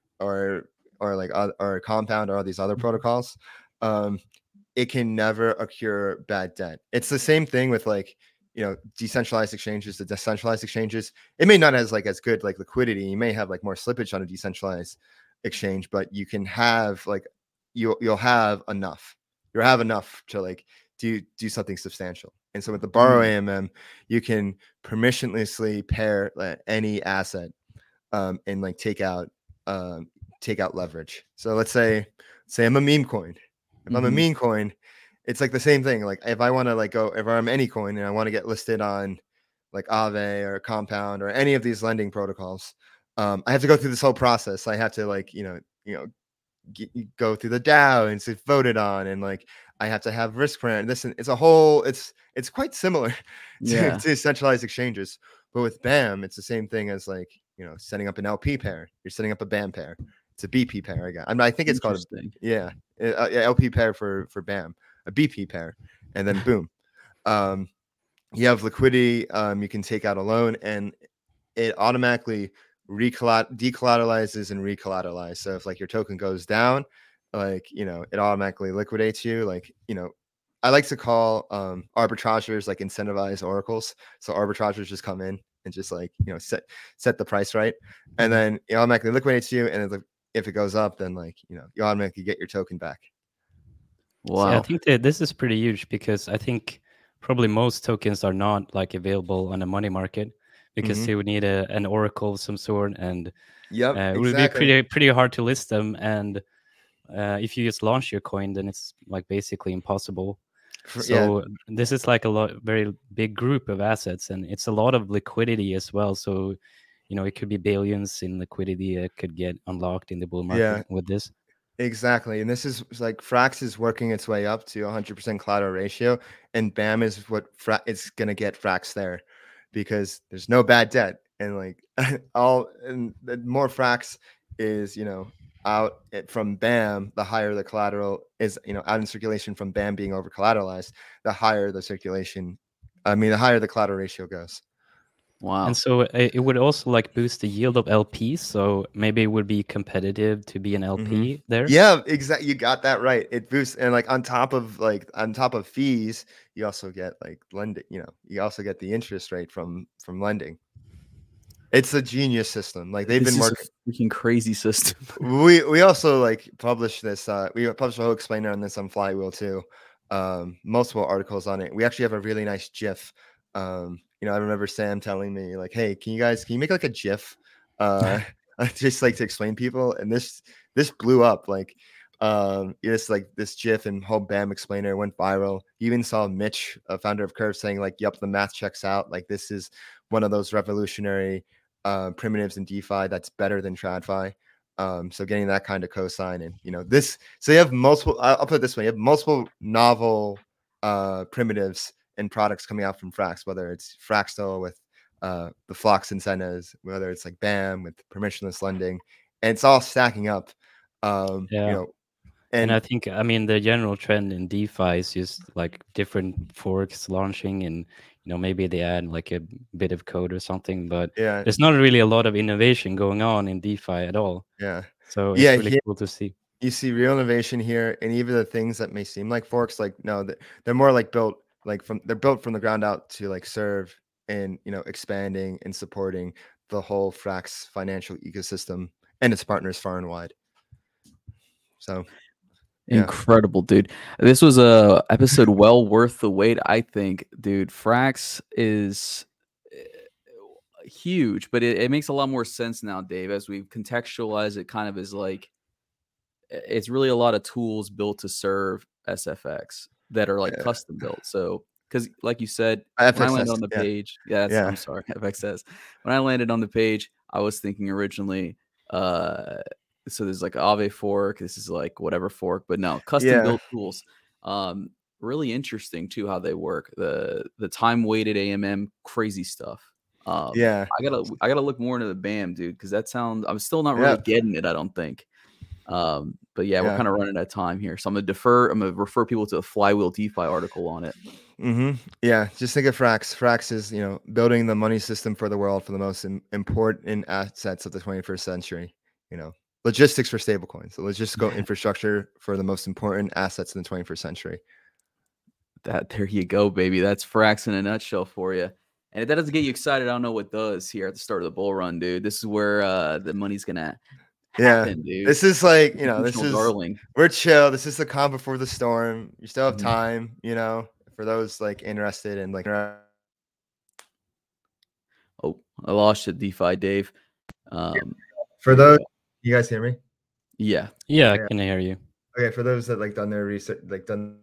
or or like uh, or Compound or all these other protocols, um, it can never occur bad debt. It's the same thing with like, you know, decentralized exchanges to decentralized exchanges. It may not as like as good like liquidity. You may have like more slippage on a decentralized exchange, but you can have like you'll you'll have enough. You'll have enough to like do do something substantial. And so with the borrow Mm. A M M, you can permissionlessly pair like, any asset um, and like take out um, take out leverage. So let's say say I'm a meme coin. If I'm a Mhm. meme coin, it's like the same thing. Like if I want to like go, if I'm any coin and I want to get listed on like Aave or Compound or any of these lending protocols, um, I have to go through this whole process. I have to like, you know, you know, get, go through the DAO and it's voted on, and like I have to have risk parameter. This it's a whole. It's it's quite similar to, Yeah. to centralized exchanges, but with BAM, it's the same thing as like, you know, setting up an L P pair. You're setting up a BAM pair. It's a B P pair again. I mean, I think it's called a, Interesting. yeah, uh, yeah, L P pair for for BAM, a B P pair, and then boom, um, you have liquidity. Um, you can take out a loan, and it automatically recollate decollateralizes and recollateralizes. So if like your token goes down, like, you know, it automatically liquidates you. Like, you know, I like to call um, arbitrageurs like incentivized oracles. So arbitrageurs just come in and just like, you know, set set the price right, and then it automatically liquidates you. And if, if it goes up, then like, you know, you automatically get your token back. Wow. See, I think that this is pretty huge because I think probably most tokens are not like available on a money market because Mhm. they would need a, an oracle of some sort, and Yep, uh, it would exactly. be pretty pretty hard to list them. And uh, if you just launch your coin, then it's like basically impossible. For- So this is like a lot, very big group of assets, and it's a lot of liquidity as well. So, you know, it could be billions in liquidity that could get unlocked in the bull market Yeah. with this. Exactly. And this is like Frax is working its way up to one hundred percent collateral ratio, and BAM is what Fra- it's going to get Frax there, because there's no bad debt. And like all, and the more Frax is, you know, out it, from BAM, the higher the collateral is, you know, out in circulation from BAM being over collateralized, the higher the circulation, I mean, the higher the collateral ratio goes. Wow. And so it, it would also like boost the yield of L Ps. So maybe it would be competitive to be an L P Mhm. there. Yeah, exactly. You got that right. It boosts, and like on top of like on top of fees, you also get like lending. You know, you also get the interest rate from from lending. It's a genius system. Like they've This been is working. a freaking crazy system. we we also like published this. Uh, we published a whole explainer on this on Flywheel too. Um, multiple articles on it. We actually have a really nice GIF. Um, you know, I remember Sam telling me like, "Hey, can you guys can you make like a GIF, uh, just like to explain people?" And this this blew up. Like, um, it's like this GIF and whole BAM explainer went viral. You even saw Mitch, a founder of Curve, saying like, "Yep, the math checks out. Like, this is one of those revolutionary uh, primitives in DeFi that's better than TradFi." Um, so getting that kind of cosign, and you know this, so you have multiple. I'll put it this way: you have multiple novel uh, primitives and products coming out from Frax, whether it's Fraxtal with uh, the Flocks incentives, whether it's like BAM with permissionless lending, and it's all stacking up. Um, Yeah. You know, And, and, I think, I mean, the general trend in DeFi is just like different forks launching, and you know maybe they add like a bit of code or something, but yeah, there's not really a lot of innovation going on in DeFi at all. yeah, So it's yeah. really Here, cool to see. you see real innovation here, and even the things that may seem like forks, like no, they're, they're more like built like from they're built from the ground out to like serve and you know expanding and supporting the whole Frax financial ecosystem and its partners far and wide. So yeah. Incredible, dude. This was a episode well worth the wait, I think, dude. Frax is uh, huge, but it, it makes a lot more sense now, Dave, as we contextualize it kind of as like i- it's really a lot of tools built to serve S F X that are like Yeah. custom built. So because like you said, when I F X S, landed on the yeah. page, yeah, that's, Yeah. I'm sorry, F X S. When I landed on the page, I was thinking originally, uh, so there's like Aave fork, this is like whatever fork, but no, custom Yeah. built tools. Um, really interesting too how they work. The the time weighted A M M, crazy stuff. Um, Yeah. I gotta I gotta look more into the BAM, dude, because that sounds I'm still not Yeah. really getting it. I don't think. Um, but yeah, we're Yeah. kind of running out of time here, so I'm gonna defer. I'm gonna refer people to a Flywheel DeFi article on it. hmm Yeah, just think of Frax. Frax is, you know, building the money system for the world for the most im- important assets of the twenty-first century. You know, logistics for stablecoins, the logistical infrastructure for the most important assets in the twenty-first century. That there you go, baby. That's Frax in a nutshell for you. And if that doesn't get you excited, I don't know what does here at the start of the bull run, dude. This is where uh, the money's gonna happen, Yeah, dude. this is like, you know, this Institutional is darling. we're chill. This is the calm before the storm. You still have Mhm. time, you know, for those like interested in like. Oh, I lost you, DeFi Dave. Um, For there you those, go. you guys hear me? Yeah. Yeah, I Yeah. can hear you. Okay, for those that like done their research, like done,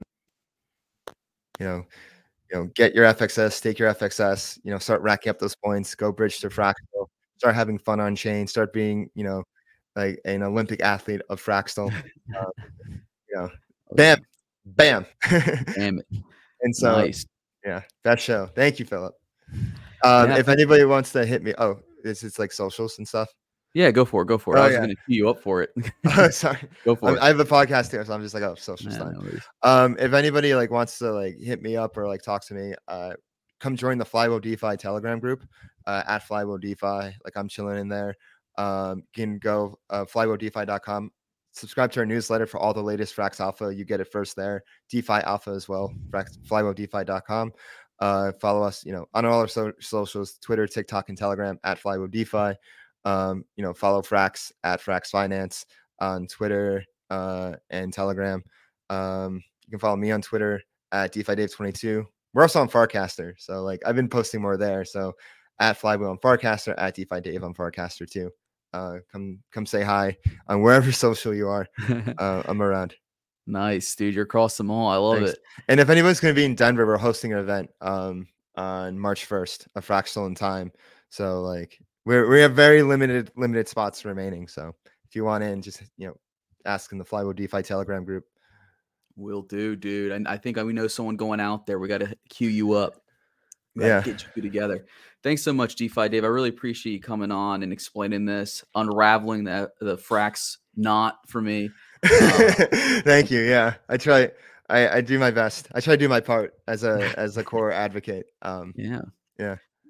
you know, you know, get your F X S, stake your F X S, you know, start racking up those points, go bridge to Fractal, start having fun on chain, start being, you know, like an Olympic athlete of Fractal. Uh, you know, bam, bam. Damn it. And so, Nice. yeah, that show. Thank you, Philip. Um, Yeah. if anybody wants to hit me, oh, this is like socials and stuff. Yeah, go for it. Go for it. Oh, I was yeah. gonna cue you up for it. Oh, sorry. Go for I'm, it. I have a podcast here, so I'm just like, oh, social Nah, time. no worries. Um, if anybody like wants to like hit me up or like talk to me, uh, come join the Flywheel DeFi Telegram group uh, at Flywheel DeFi. Like I'm chilling in there. Um, you can go uh, flywheel defi dot com. Subscribe to our newsletter for all the latest Frax Alpha. You get it first there. DeFi Alpha as well. Frax, flywheel defi dot com. Uh, follow us, you know, on all our so- socials: Twitter, TikTok, and Telegram at Flywheel DeFi. Um, you know, follow Frax at Frax Finance on Twitter uh, and Telegram. Um, you can follow me on Twitter at DeFi Dave twenty-two. We're also on Farcaster, so like I've been posting more there. So at Flywheel on Farcaster, at DeFi Dave on Farcaster too. Uh, come come say hi on wherever social you are. Uh, I'm around. Nice, dude. You're across them all. I love Thanks. it. And if anyone's going to be in Denver, we're hosting an event um, on March first, a Fractal in time. So like we're we have very limited limited spots remaining. So if you want in, just you know, ask in the Flywheel DeFi Telegram group. Will do, dude. And I think we know someone going out there. We got to queue you up. We got to Yeah. get you two together. Thanks so much, DeFi Dave. I really appreciate you coming on and explaining this, unraveling the the Frax knot for me. Uh, Thank you. Yeah, I try. I, I do my best. I try to do my part as a as a core advocate. Um, yeah. yeah.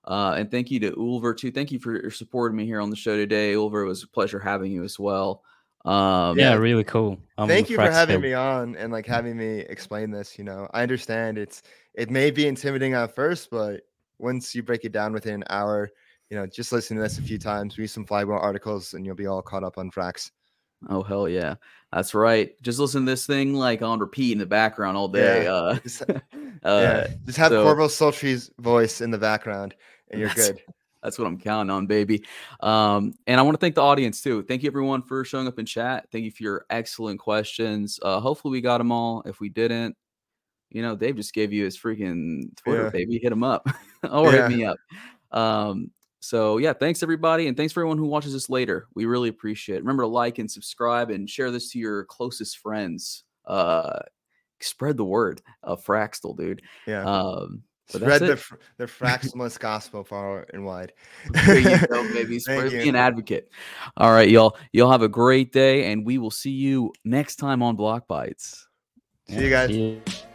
Uh, and thank you to Ulver too. Thank you for supporting me here on the show today. Ulver, it was a pleasure having you as well. Um, yeah, really cool. I'm Thank you for having me on and like having me explain this. You know, I understand it's it may be intimidating at first, but once you break it down within an hour, you know, just listen to this a few times, read some Flywheel articles, and you'll be all caught up on Frax. Oh, hell yeah. That's right. Just listen to this thing like on repeat in the background all day. Yeah. Uh, just, uh, yeah. just have so, Corval Sultry's voice in the background and you're that's, good. That's what I'm counting on, baby. Um, and I want to thank the audience too. Thank you everyone for showing up in chat. Thank you for your excellent questions. Uh, hopefully we got them all. If we didn't, you know, Dave just gave you his freaking Twitter, yeah. baby. Hit him up or yeah. hit me up. Um, So, yeah, thanks, everybody. And thanks for everyone who watches this later. We really appreciate it. Remember to like and subscribe and share this to your closest friends. Uh, spread the word of Fraxtal, dude. Yeah. Um, spread the, the Fraximalist gospel far and wide. There you go, baby. Spread, be an advocate. All right, y'all. Y'all have a great day, and we will see you next time on Block Bites. See you guys. See you.